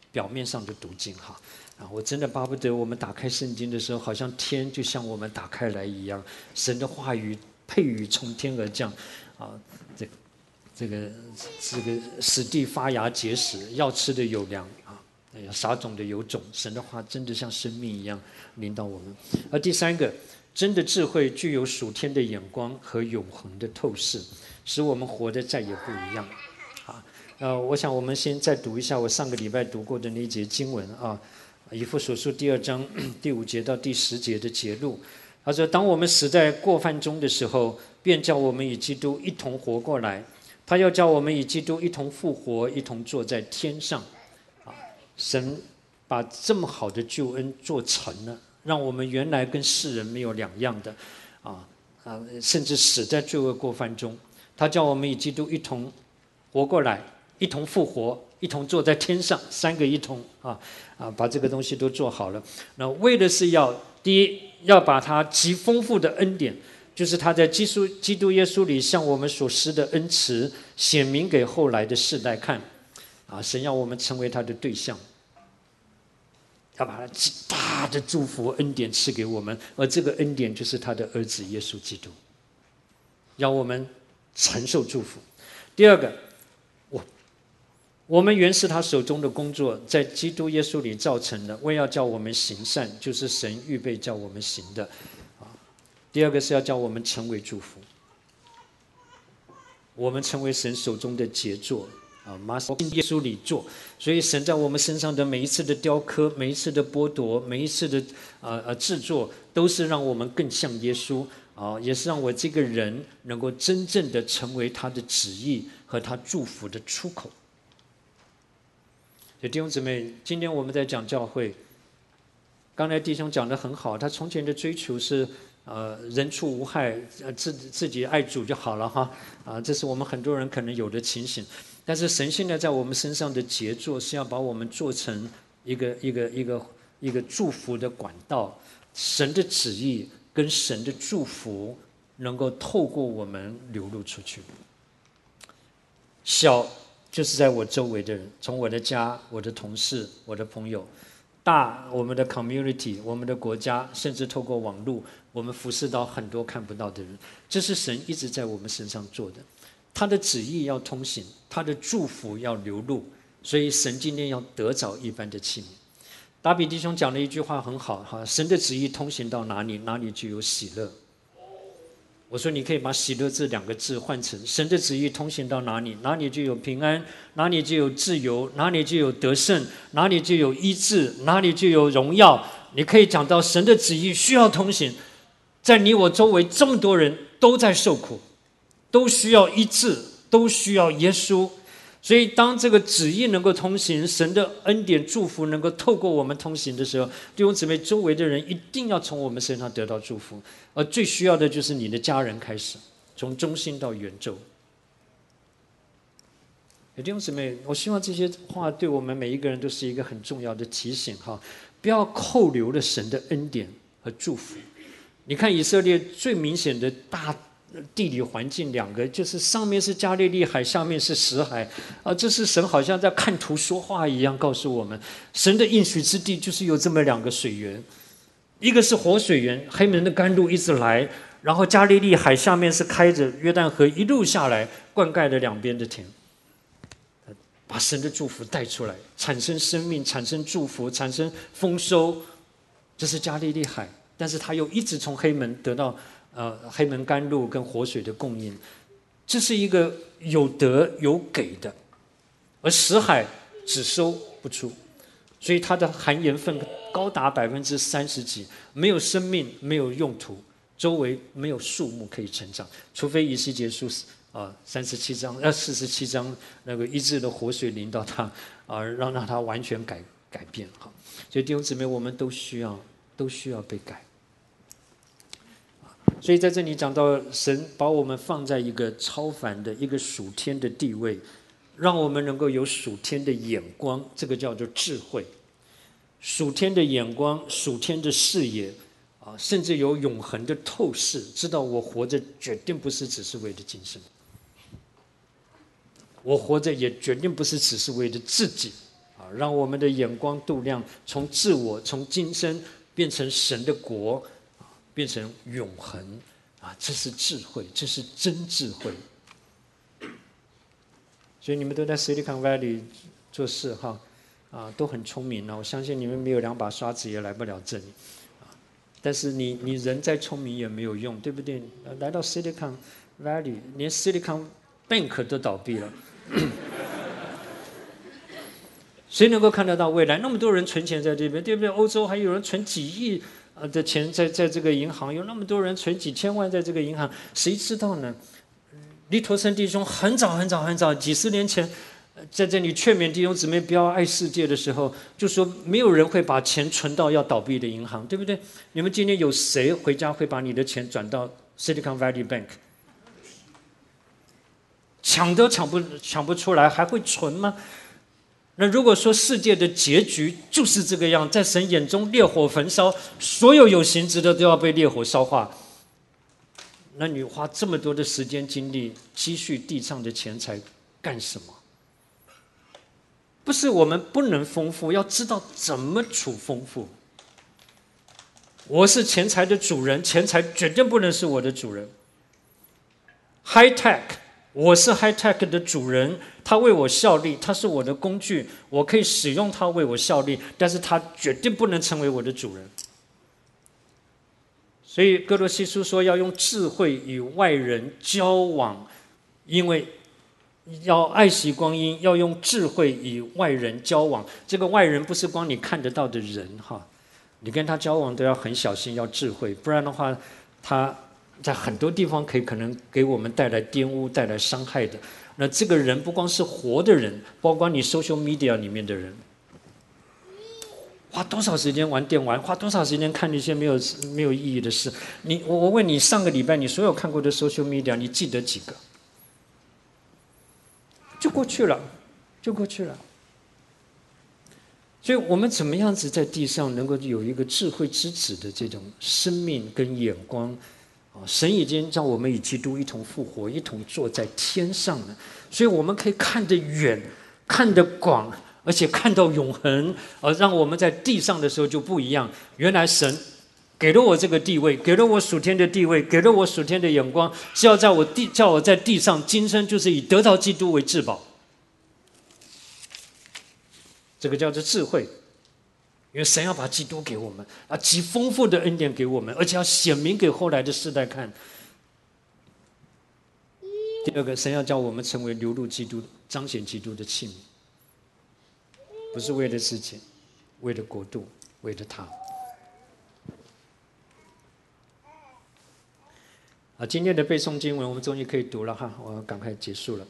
表面上的读经哈。啊，我真的巴不得我们打开圣经的时候，好像天就向我们打开来一样，神的话语配语从天而降，啊，这这个这个使地发芽结实，要吃的有粮啊，撒种的有种，神的话真的像生命一样临到我们。而第三个，真的智慧具有属天的眼光和永恒的透视，使我们活得再也不一样。啊，呃，我想我们先再读一下我上个礼拜读过的那一节经文啊。以弗所书第二章第五节到第十节的节录，他说：“当我们死在过犯中的时候，便叫我们与基督一同活过来。他要叫我们与基督一同复活，一同坐在天上。”啊，神把这么好的救恩做成了，让我们原来跟世人没有两样的，啊啊，甚至死在罪恶过犯中。他叫我们与基督一同活过来，一同复活，一同坐在天上，三个一同啊啊，把这个东西都做好了。那为的是要第一，要把他极丰富的恩典，就是他在基督基督耶稣里向我们所施的恩慈，显明给后来的世代看。啊，神要我们成为他的对象，要把他极大的祝福恩典赐给我们，而这个恩典就是他的儿子耶稣基督，要我们承受祝福。第二个，我我们原是他手中的工作，在基督耶稣里造成的，为要叫我们行善，就是神预备叫我们行的。啊，第二个是要叫我们成为祝福，我们成为神手中的杰作。啊，马上耶稣里做，所以神在我们身上的每一次的雕刻，每一次的剥夺，每一次的呃呃制作，都是让我们更像耶稣啊，也是让我这个人能够真正的成为他的旨意和他祝福的出口。所以弟兄姊妹，今天我们在讲教会，刚才弟兄讲得很好，他从前的追求是呃人畜无害，呃自自己爱主就好了哈啊，这是我们很多人可能有的情形。但是神现在在我们身上的杰作是要把我们做成一个一个一个一个祝福的管道，神的旨意跟神的祝福能够透过我们流露出去。小就是在我周围的人，从我的家、我的同事、我的朋友；大我们的 community、我们的国家，甚至透过网络，我们服侍到很多看不到的人。这是神一直在我们身上做的。他的旨意要通行，他的祝福要流露，所以神今天要得着一般的器皿。达比弟兄讲了一句话很好哈，神的旨意通行到哪里，哪里就有喜乐。我说你可以把喜乐这两个字换成神的旨意通行到哪里，哪里就有平安，哪里就有自由，哪里就有得胜，哪里就有医治，哪里就有荣耀。你可以讲到神的旨意需要通行，在你我周围这么多人都在受苦，都需要医治，都需要耶稣。所以当这个旨意能够通行，神的恩典祝福能够透过我们通行的时候，弟兄姊妹，周围的人一定要从我们身上得到祝福。而最需要的就是你的家人开始，从中心到远州。弟兄姊妹，我希望这些话对我们每一个人都是一个很重要的提醒哈，不要扣留了神的恩典和祝福。你看以色列最明显的大地理环境两个，就是上面是加利利海，下面是死海啊！这是神好像在看图说话一样告诉我们，神的应许之地就是有这么两个水源，一个是活水源，黑门的甘露一直来，然后加利利海下面是开着约旦河一路下来，灌溉了两边的田，把神的祝福带出来，产生生命，产生祝福，产生丰收。这是加利利海，但是他又一直从黑门得到呃，黑门甘露跟活水的供应，这是一个有得有给的，而死海只收不出，所以它的含盐分高达百分之三十几，没有生命，没有用途，周围没有树木可以成长，除非以西结书啊三十七章呃四十七章那个医治的活水淋到它啊，让让它完全改改变哈。所以弟兄姊妹，我们都需要都需要被改。所以在这里讲到神把我们放在一个超凡的一个属天的地位，让我们能够有属天的眼光，这个叫做智慧。属天的眼光，属天的视野啊，甚至有永恒的透视，知道我活着决定不是只是为了今生，我活着也决定不是只是为了自己啊， 让我们的眼光度量从自我、从今生变成神的国，变成永恒啊！这是智慧，这是真智慧。所以你们都在 Silicon Valley 做事哈，啊，都很聪明了。我相信你们没有两把刷子也来不了这里，啊，但是你你人再聪明也没有用，对不对？来到 Silicon Valley， 连 Silicon Bank 都倒闭了。谁能够看得到未来？那么多人存钱在这边，对不对？欧洲还有人存几亿的钱在在这个银行，有那么多人存几千万在这个银行，谁知道呢？利陀森弟兄很早很早很早，几十年前，在这里劝勉弟兄姊妹不要爱世界的时候，就说没有人会把钱存到要倒闭的银行，对不对？你们今天有谁回家会把你的钱转到 Silicon Valley Bank？ 抢都抢不抢不出来，还会存吗？那如果说世界的结局就是这个样，在神眼中烈火焚烧，所有有形质的都要被烈火烧化，那你花这么多的时间精力积蓄地上的钱财干什么？不是我们不能丰富，要知道怎么处丰富。我是钱财的主人，钱财绝对不能是我的主人。High tech， 我是 high tech 的主人，他为我效力，他是我的工具，我可以使用它为我效力，但是他绝对不能成为我的主人。所以哥罗西书说要用智慧与外人交往，因为要爱惜光阴，要用智慧与外人交往。这个外人不是光你看得到的人哈，你跟他交往都要很小心，要智慧，不然的话，他在很多地方可以可能给我们带来玷污、带来伤害的。那这个人不光是活的人，包括你 social media 里面的人。花多少时间玩电玩？花多少时间看那些没有没有意义的事？你我我问你，上个礼拜你所有看过的 social media， 你记得几个？就过去了，就过去了。所以我们怎么样子在地上能够有一个智慧之子的这种生命跟眼光？啊，神已经让我们与基督一同复活，一同坐在天上了，所以我们可以看得远，看得广。而且看到永恒，而让我们在地上的时候就不一样。原来神给了我这个地位，给了我属天的地位，给了我属天的眼光，是要在我地叫我在地上今生就是以得到基督为至宝。这个叫做智慧，因为神要把基督给我们啊，极丰富的恩典给我们，而且要显明给后来的世代看。第二个，神要叫我们成为流露基督、彰显基督的器皿。不是为了自己，为了国度，为了他。啊，今天的背诵经文我们终于可以读了哈，我赶快结束了。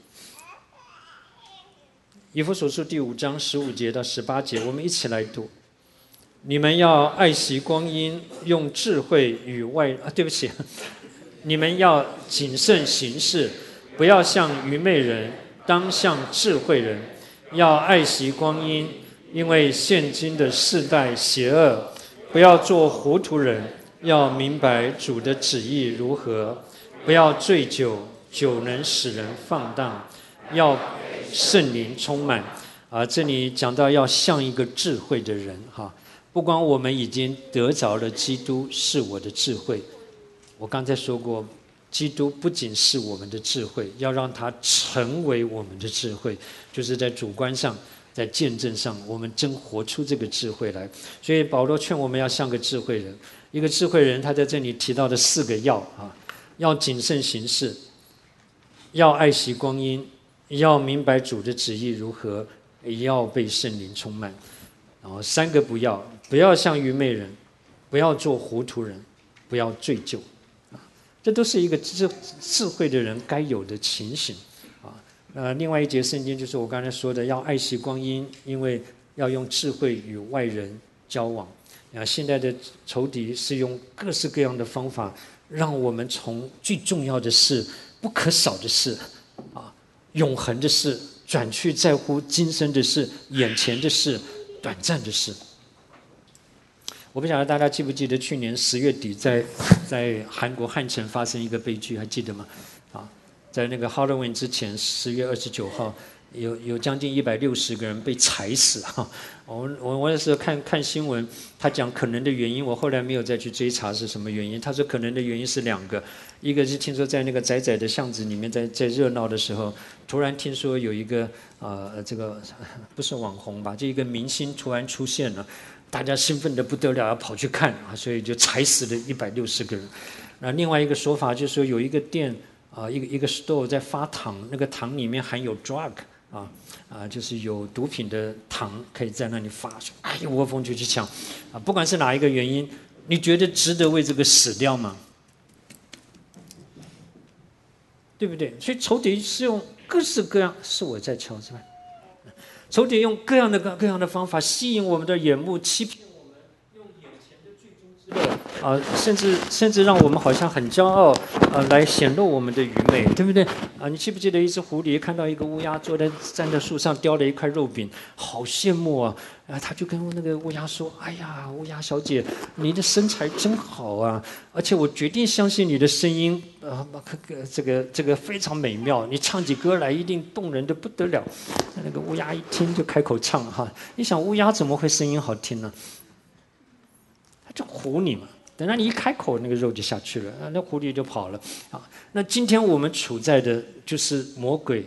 以弗所书第五章十五节到十八节，我们一起来读。你们要爱惜光阴，用智慧与外啊，对不起，你们要谨慎行事，不要像愚昧人，当像智慧人。要爱惜光阴，因为现今的世代邪恶，不要做糊涂人，要明白主的旨意如何，不要醉酒，酒能使人放荡，要圣灵充满。啊，这里讲到要像一个智慧的人哈，不光我们已经得着了基督是我的智慧，我刚才说过，基督不仅是我们的智慧，要让它成为我们的智慧，就是在主观上，在见证上，我们真活出这个智慧来。所以保罗劝我们要像个智慧人。一个智慧人，他在这里提到的四个要啊，要谨慎行事，要爱惜光阴，要明白主的旨意如何，也要被圣灵充满。然后三个不要，不要像愚昧人，不要做糊涂人，不要醉酒。这都是一个智智慧的人该有的情形啊。呃，另外一节圣经就是我刚才说的，要爱惜光阴，因为要用智慧与外人交往。啊，现在的仇敌是用各式各样的方法，让我们从最重要的事、不可少的事啊、永恒的事，转去在乎今生的事、眼前的事、短暂的事。我不晓得大家记不记得去年十月底在在韩国汉城发生一个悲剧，还记得吗？啊，在那个 Halloween 之前，十月二十九号， 有有将近一百六十个人被踩死哈。我我我那时候看看新闻，他讲可能的原因，我后来没有再去追查是什么原因。他说可能的原因是两个，一个是听说在那个窄窄的巷子里面，在在热闹的时候，突然听说有一个呃这个不是网红吧，就一个明星突然出现了，大家兴奋的不得了，要跑去看啊，所以就踩死了一百六十个人。那另外一个说法就是说有一个店啊、呃，一个一个 store 在发糖，那个糖里面含有 drug。啊啊，就是有毒品的糖可以在那里发，哎，一窝蜂就去抢，啊，不管是哪一个原因，你觉得值得为这个死掉吗？对不对？所以仇敌是用各式各样，是我在敲是吧？仇敌用各样的各各样的方法吸引我们的眼目，欺骗我们，用眼前的最终之乐啊，甚至甚至让我们好像很骄傲。呃，来显露我们的愚昧，对不对？啊，你记不记得一只狐狸看到一个乌鸦坐在站在树上叼了一块肉饼，好羡慕啊！啊，他就跟那个乌鸦说：“哎呀，乌鸦小姐，你的身材真好啊！而且我决定相信你的声音，啊，这个这个非常美妙，你唱起歌来一定动人的不得了。”那个乌鸦一听就开口唱哈，你想乌鸦怎么会声音好听呢？他就唬你嘛。等到你一开口，那个肉就下去了，那狐狸就跑了。啊，那今天我们处在的就是魔鬼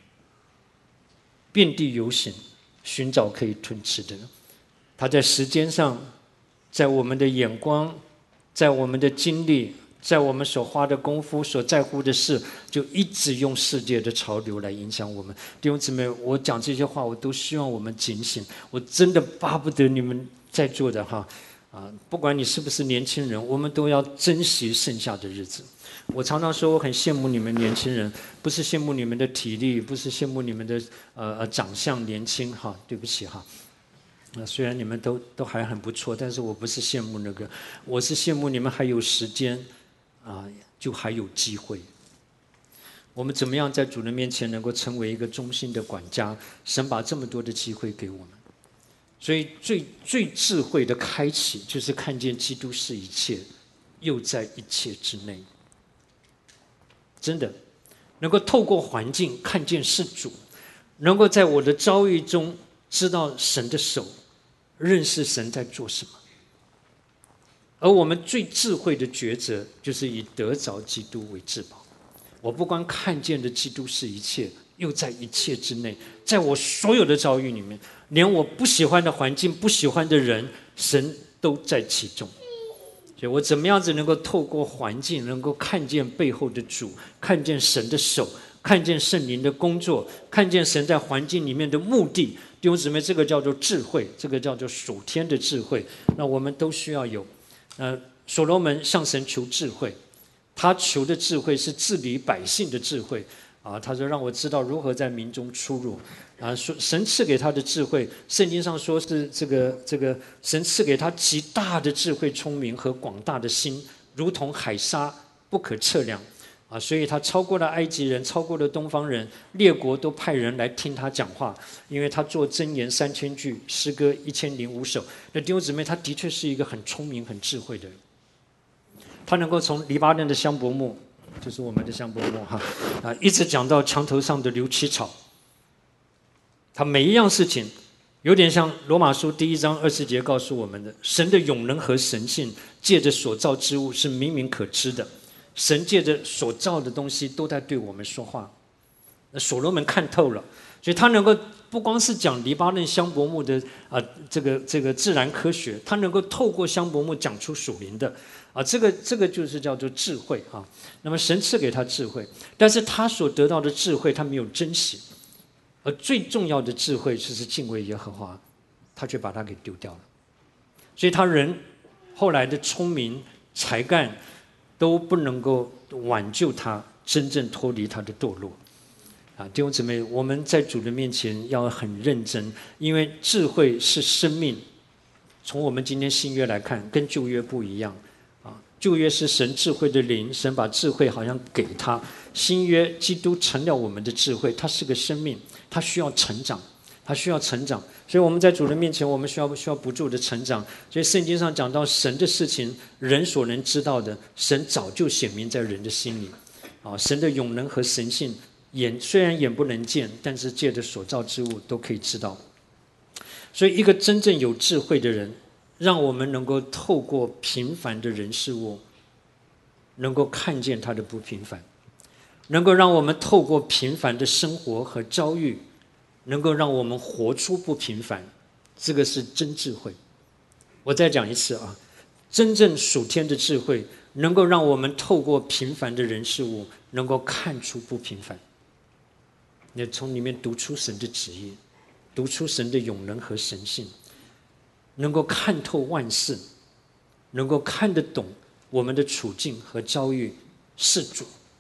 遍地游行，寻找可以吞吃的。他在时间上，在我们的眼光，在我们的精力，在我们所花的功夫、所在乎的事，就一直用世界的潮流来影响我们。弟兄姊妹，我讲这些话，我都希望我们警醒。我真的巴不得你们在座的哈。啊，不管你是不是年轻人，我们都要珍惜剩下的日子。我常常说，我很羡慕你们年轻人，不是羡慕你们的体力，不是羡慕你们的呃呃长相年轻哈，对不起哈。啊，虽然你们都都还很不错，但是我不是羡慕那个，我是羡慕你们还有时间，啊，就还有机会。我们怎么样在主人面前能够成为一个忠心的管家？神把这么多的机会给我们。所以最最智慧的开启，就是看见基督是一切，又在一切之内。真的，能够透过环境看见是主，能够在我的遭遇中知道神的手，认识神在做什么。而我们最智慧的抉择，就是以得着基督为至宝。我不光看见的基督是一切，又在一切之内，在我所有的遭遇里面，连我不喜欢的环境、不喜欢的人，神都在其中。所以我怎么样子能够透过环境，能够看见背后的主，看见神的手，看见圣灵的工作，看见神在环境里面的目的。弟兄姊妹，这个叫做智慧，这个叫做属天的智慧。那我们都需要有。呃，所罗门向神求智慧，他求的智慧是治理百姓的智慧。啊，他说让我知道如何在民中出入。啊，说神赐给他的智慧，圣经上说是这个这个神赐给他极大的智慧、聪明和广大的心，如同海沙不可测量。啊，所以他超过了埃及人，超过了东方人，列国都派人来听他讲话，因为他做箴言三千句，诗歌一千零五首。那弟兄姊妹，他的确是一个很聪明、很智慧的人。他能够从黎巴嫩的香柏木，就是我们的香柏木哈，啊，一直讲到墙头上的流七草。他每一样事情，有点像罗马书第一章二十节告诉我们的：神的永能和神性，借着所造之物是明明可知的。神借着所造的东西都在对我们说话。那所罗门看透了，所以他能够不光是讲黎巴嫩香柏木的啊、呃、这个这个自然科学，他能够透过香柏木讲出属灵的啊，这个这个就是叫做智慧啊。那么神赐给他智慧，但是他所得到的智慧他没有珍惜，而最重要的智慧就是敬畏耶和华，他却把它给丢掉了。所以他人后来的聪明才干都不能够挽救他真正脱离他的堕落。啊，弟兄姊妹，我们在主的面前要很认真，因为智慧是生命。从我们今天新约来看，跟旧约不一样。啊，旧约是神智慧的灵，神把智慧好像给他；新约基督成了我们的智慧，他是个生命，他需要成长，他需要成长。所以我们在主的面前，我们需要需要不住的成长。所以圣经上讲到神的事情，人所能知道的，神早就显明在人的心里。啊，神的永能和神性眼虽然眼不能见，但是借着所造之物都可以知道。所以一个真正有智慧的人，让我们能够透过平凡的人事物，能够看见他的不平凡，能够让我们透过平凡的生活和遭遇，能够让我们活出不平凡。这个是真智慧。我再讲一次啊，真正属天的智慧，能够让我们透过平凡的人事物，能够看出不平凡。你从里面读出神的旨意，读出神的永能和神性，能够看透万事，能够看得懂我们的处境和遭遇是主。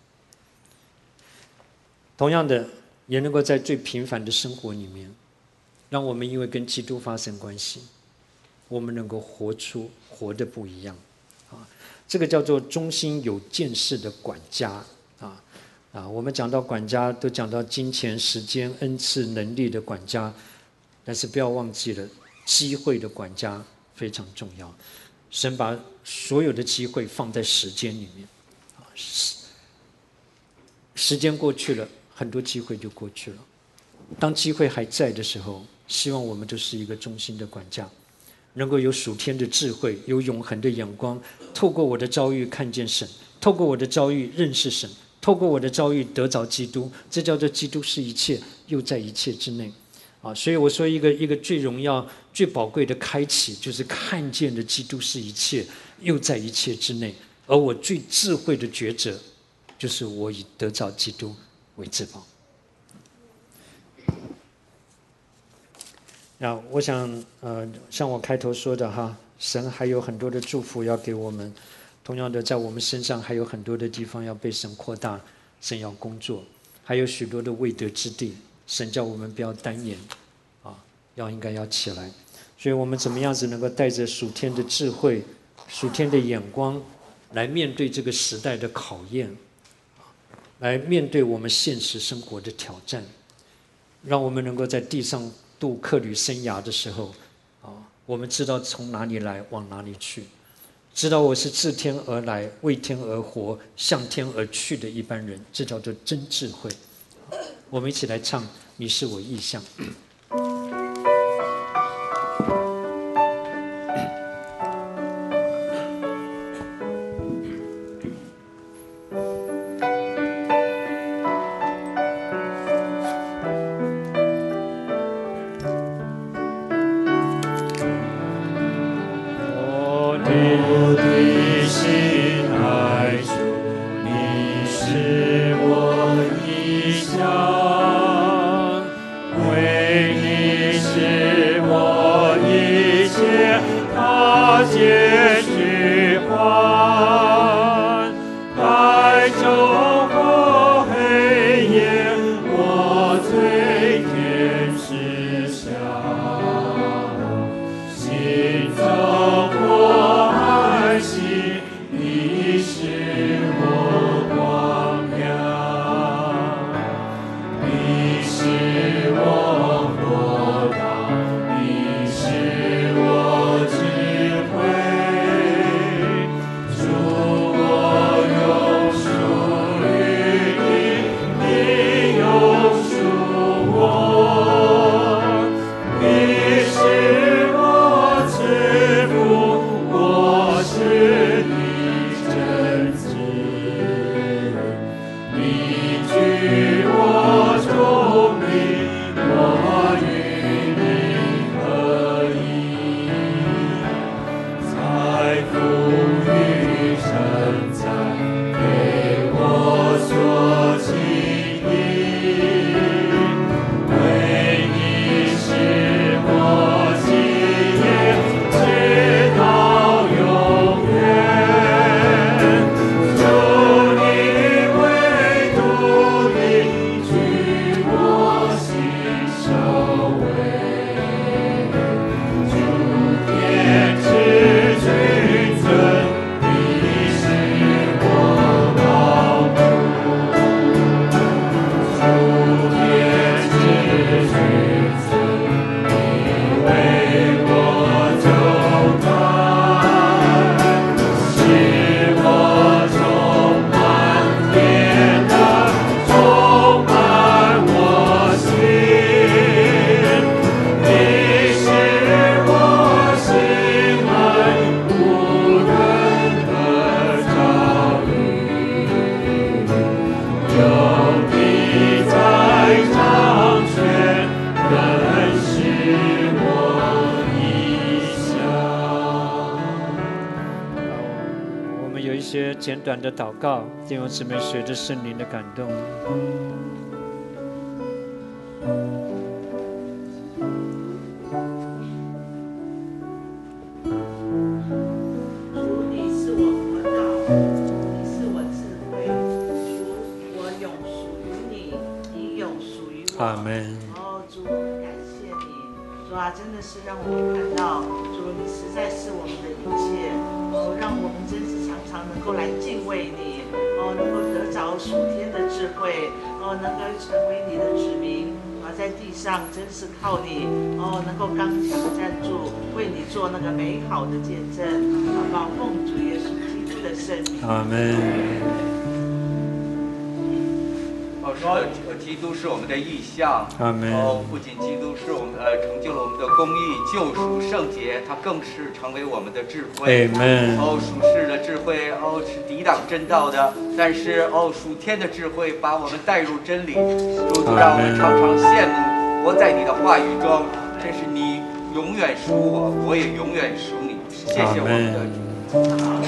同样的，也能够在最平凡的生活里面，让我们因为跟基督发生关系，我们能够活出活得不一样啊！这个叫做忠心有见识的管家啊啊！我们讲到管家，都讲到金钱、时间、恩赐、能力的管家，但是不要忘记了，机会的管家非常重要。神把所有的机会放在时间里面啊，时时间过去了，很多机会就过去了。当机会还在的时候，希望我们都是一个忠心的管家，能够有属天的智慧，有永恒的眼光，透过我的遭遇看见神，透过我的遭遇认识神，透过我的遭遇得着基督，这叫做基督是一切，又在一切之内啊！所以我说一个一个最荣耀最宝贵的开启，就是看见的基督是一切，又在一切之内。而我最智慧的抉择，就是我以得着基督为至宝。那我想，呃，像我开头说的哈，神还有很多的祝福要给我们。同样的，在我们身上还有很多的地方要被神扩大，神要工作，还有许多的未得之地，神叫我们不要单言，啊，要应该要起来。所以我们怎么样子能够带着属天的智慧、属天的眼光，来面对这个时代的考验，来面对我们现实生活的挑战，让我们能够在地上度客旅生涯的时候，啊，我们知道从哪里来，往哪里去，知道我是自天而来，为天而活，向天而去的一般人，这叫做真智慧。我们一起来唱《你是我意象》。 你一些简短的祷告，弟兄姊妹随着圣灵的感动。 主，你是我国道，你是我智慧，主，我永属于你，你永属于我。 阿门。 哦，主，感谢你，主啊，真的是让我们看到，主，你实在是我们的一切，哦，让我们真是常常能够来敬畏你，哦，能够得着属天的智慧，哦，能够成为你的子民。在地上真是靠你哦，能够刚强站住，为你做那个美好的见证，好不好？奉主耶稣基督的圣名。 阿门。 哦，说基督是我们的意象。 阿门。 哦，不仅基督是我们呃成就了我们的公义、救赎、圣洁，他更是成为我们的智慧。 阿门。 哦，属世的智慧哦是抵挡真道的，但是哦属天的智慧把我们带入真理，主让我们常常羡慕活在你的话语中。这是你永远属我，我也永远属你。谢谢我们的主。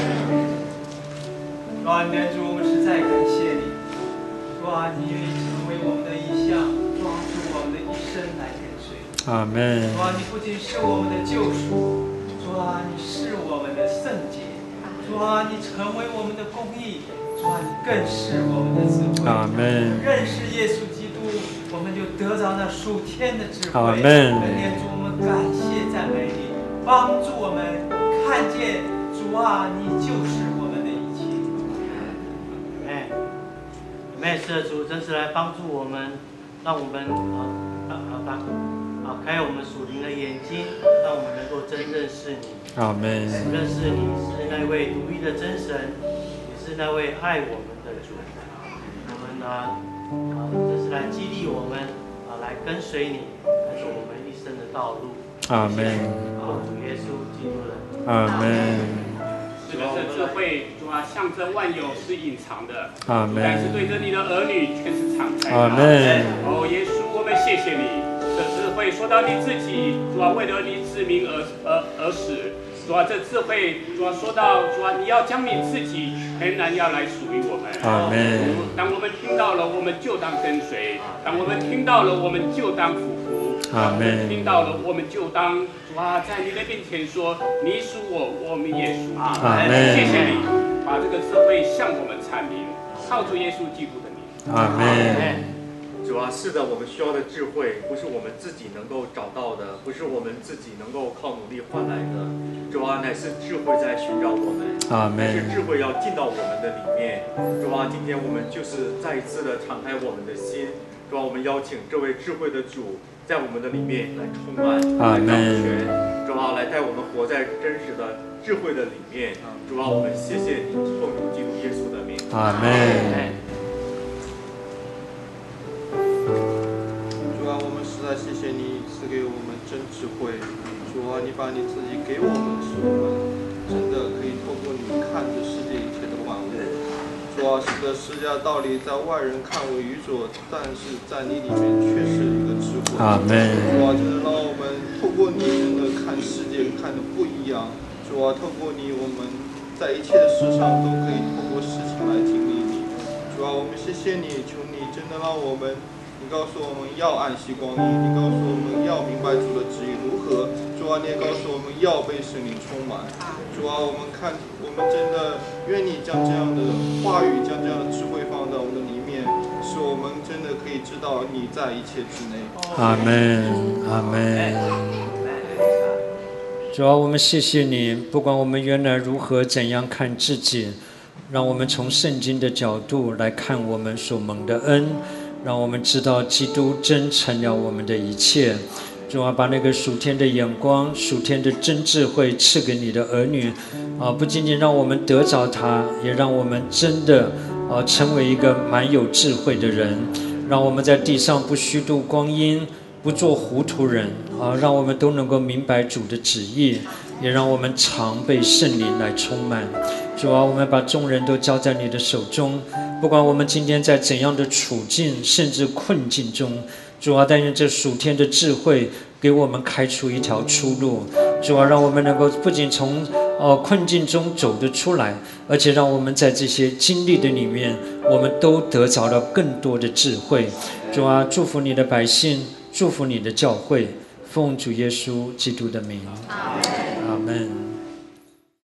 主啊，主，我们实在感谢你。主啊，你愿意成为我们的意象，帮助我们的一生来跟随。 阿门。 主啊，你不仅是我们的救赎，主啊，你是我们的圣洁，主啊，你成为我们的公义，主啊，你更是我们的智慧。 阿门。 认识耶稣基督，我们就得着那属天的智慧。 阿门。 主，我们感谢赞美你，帮助我们看见主啊，你就是我们的一切。 哎，妹是主，真是来帮助我们，让我们啊啊啊打啊开我们属灵的眼睛，让我们能够真认识你。 阿门。 认识你是那位独一的真神，也是那位爱我们的主。我们呢啊，真是来激励我们啊，来跟随你，来走我们一生的道路。 阿门。 啊，主耶稣基督的。 阿门。 是的，这智慧主啊，象征万有是隐藏的， 阿门。 但是对着你的儿女却是敞开的。 阿门。 哦，耶稣，我们谢谢你，这智慧说到你自己，主啊，为了你之名而而而死。主啊，这智慧，主啊，说到主啊，你要将你自己仍然要来属于我们。 阿门。 当我们听到了，我们就当跟随；当我们听到了，我们就当服服。 阿门。 听到了，我们就当主啊，在你的面前说，你属我，我们也属你。 阿门。 谢谢你，把这个智慧向我们阐明，靠主耶稣基督的名。 阿门。 主啊，是的，我们需要的智慧不是我们自己能够找到的，不是我们自己能够靠努力换来的。主啊，乃是智慧在寻找我们， 阿门。 乃是智慧要进到我们的里面。主啊，今天我们就是再一次的敞开我们的心。主啊，我们邀请这位智慧的主在我们的里面来充满，来掌权。主啊，来带我们活在真实的智慧的里面。主啊，我们谢谢你，奉主基督耶稣的名。 阿门。 主啊，我们实在谢谢你赐给我们真智慧。主啊，你把你自己给我们，使我们真的可以透过你看这世界一切的万物。主啊，是的，世界道理在外人看为愚拙，但是在你里面却是一个智慧。 阿门。 主啊，真的让我们透过你，真的看世界看的不一样。主啊，透过你，我们在一切的事上都可以透过事情来经历你。主啊，我们谢谢你，求你真的让我们。你告诉我们要安息光阴，你告诉我们要明白主的旨意如何。主啊，你也告诉我们要被圣灵充满。主啊，我们看，我们真的愿你将这样的话语，将这样的智慧放在我们的里面，使我们真的可以知道你在一切之内。 阿门，阿门。主啊，我们谢谢你，不管我们原来如何怎样看自己，让我们从圣经的角度来看我们所蒙的恩。让我们知道基督真成了我们的一切。主啊，把那个属天的眼光、属天的真智慧赐给你的儿女啊，不仅仅让我们得着它，也让我们真的啊成为一个蛮有智慧的人。让我们在地上不虚度光阴，不做糊涂人啊，让我们都能够明白主的旨意，也让我们常被圣灵来充满。主啊，我们把众人都交在你的手中。不管我们今天在怎样的处境甚至困境中，主啊，但愿这属天的智慧给我们开出一条出路。主啊，让我们能够不仅从哦困境中走得出来，而且让我们在这些经历的里面，我们都得着了更多的智慧。主啊，祝福你的百姓，祝福你的教会，奉主耶稣基督的名，阿门。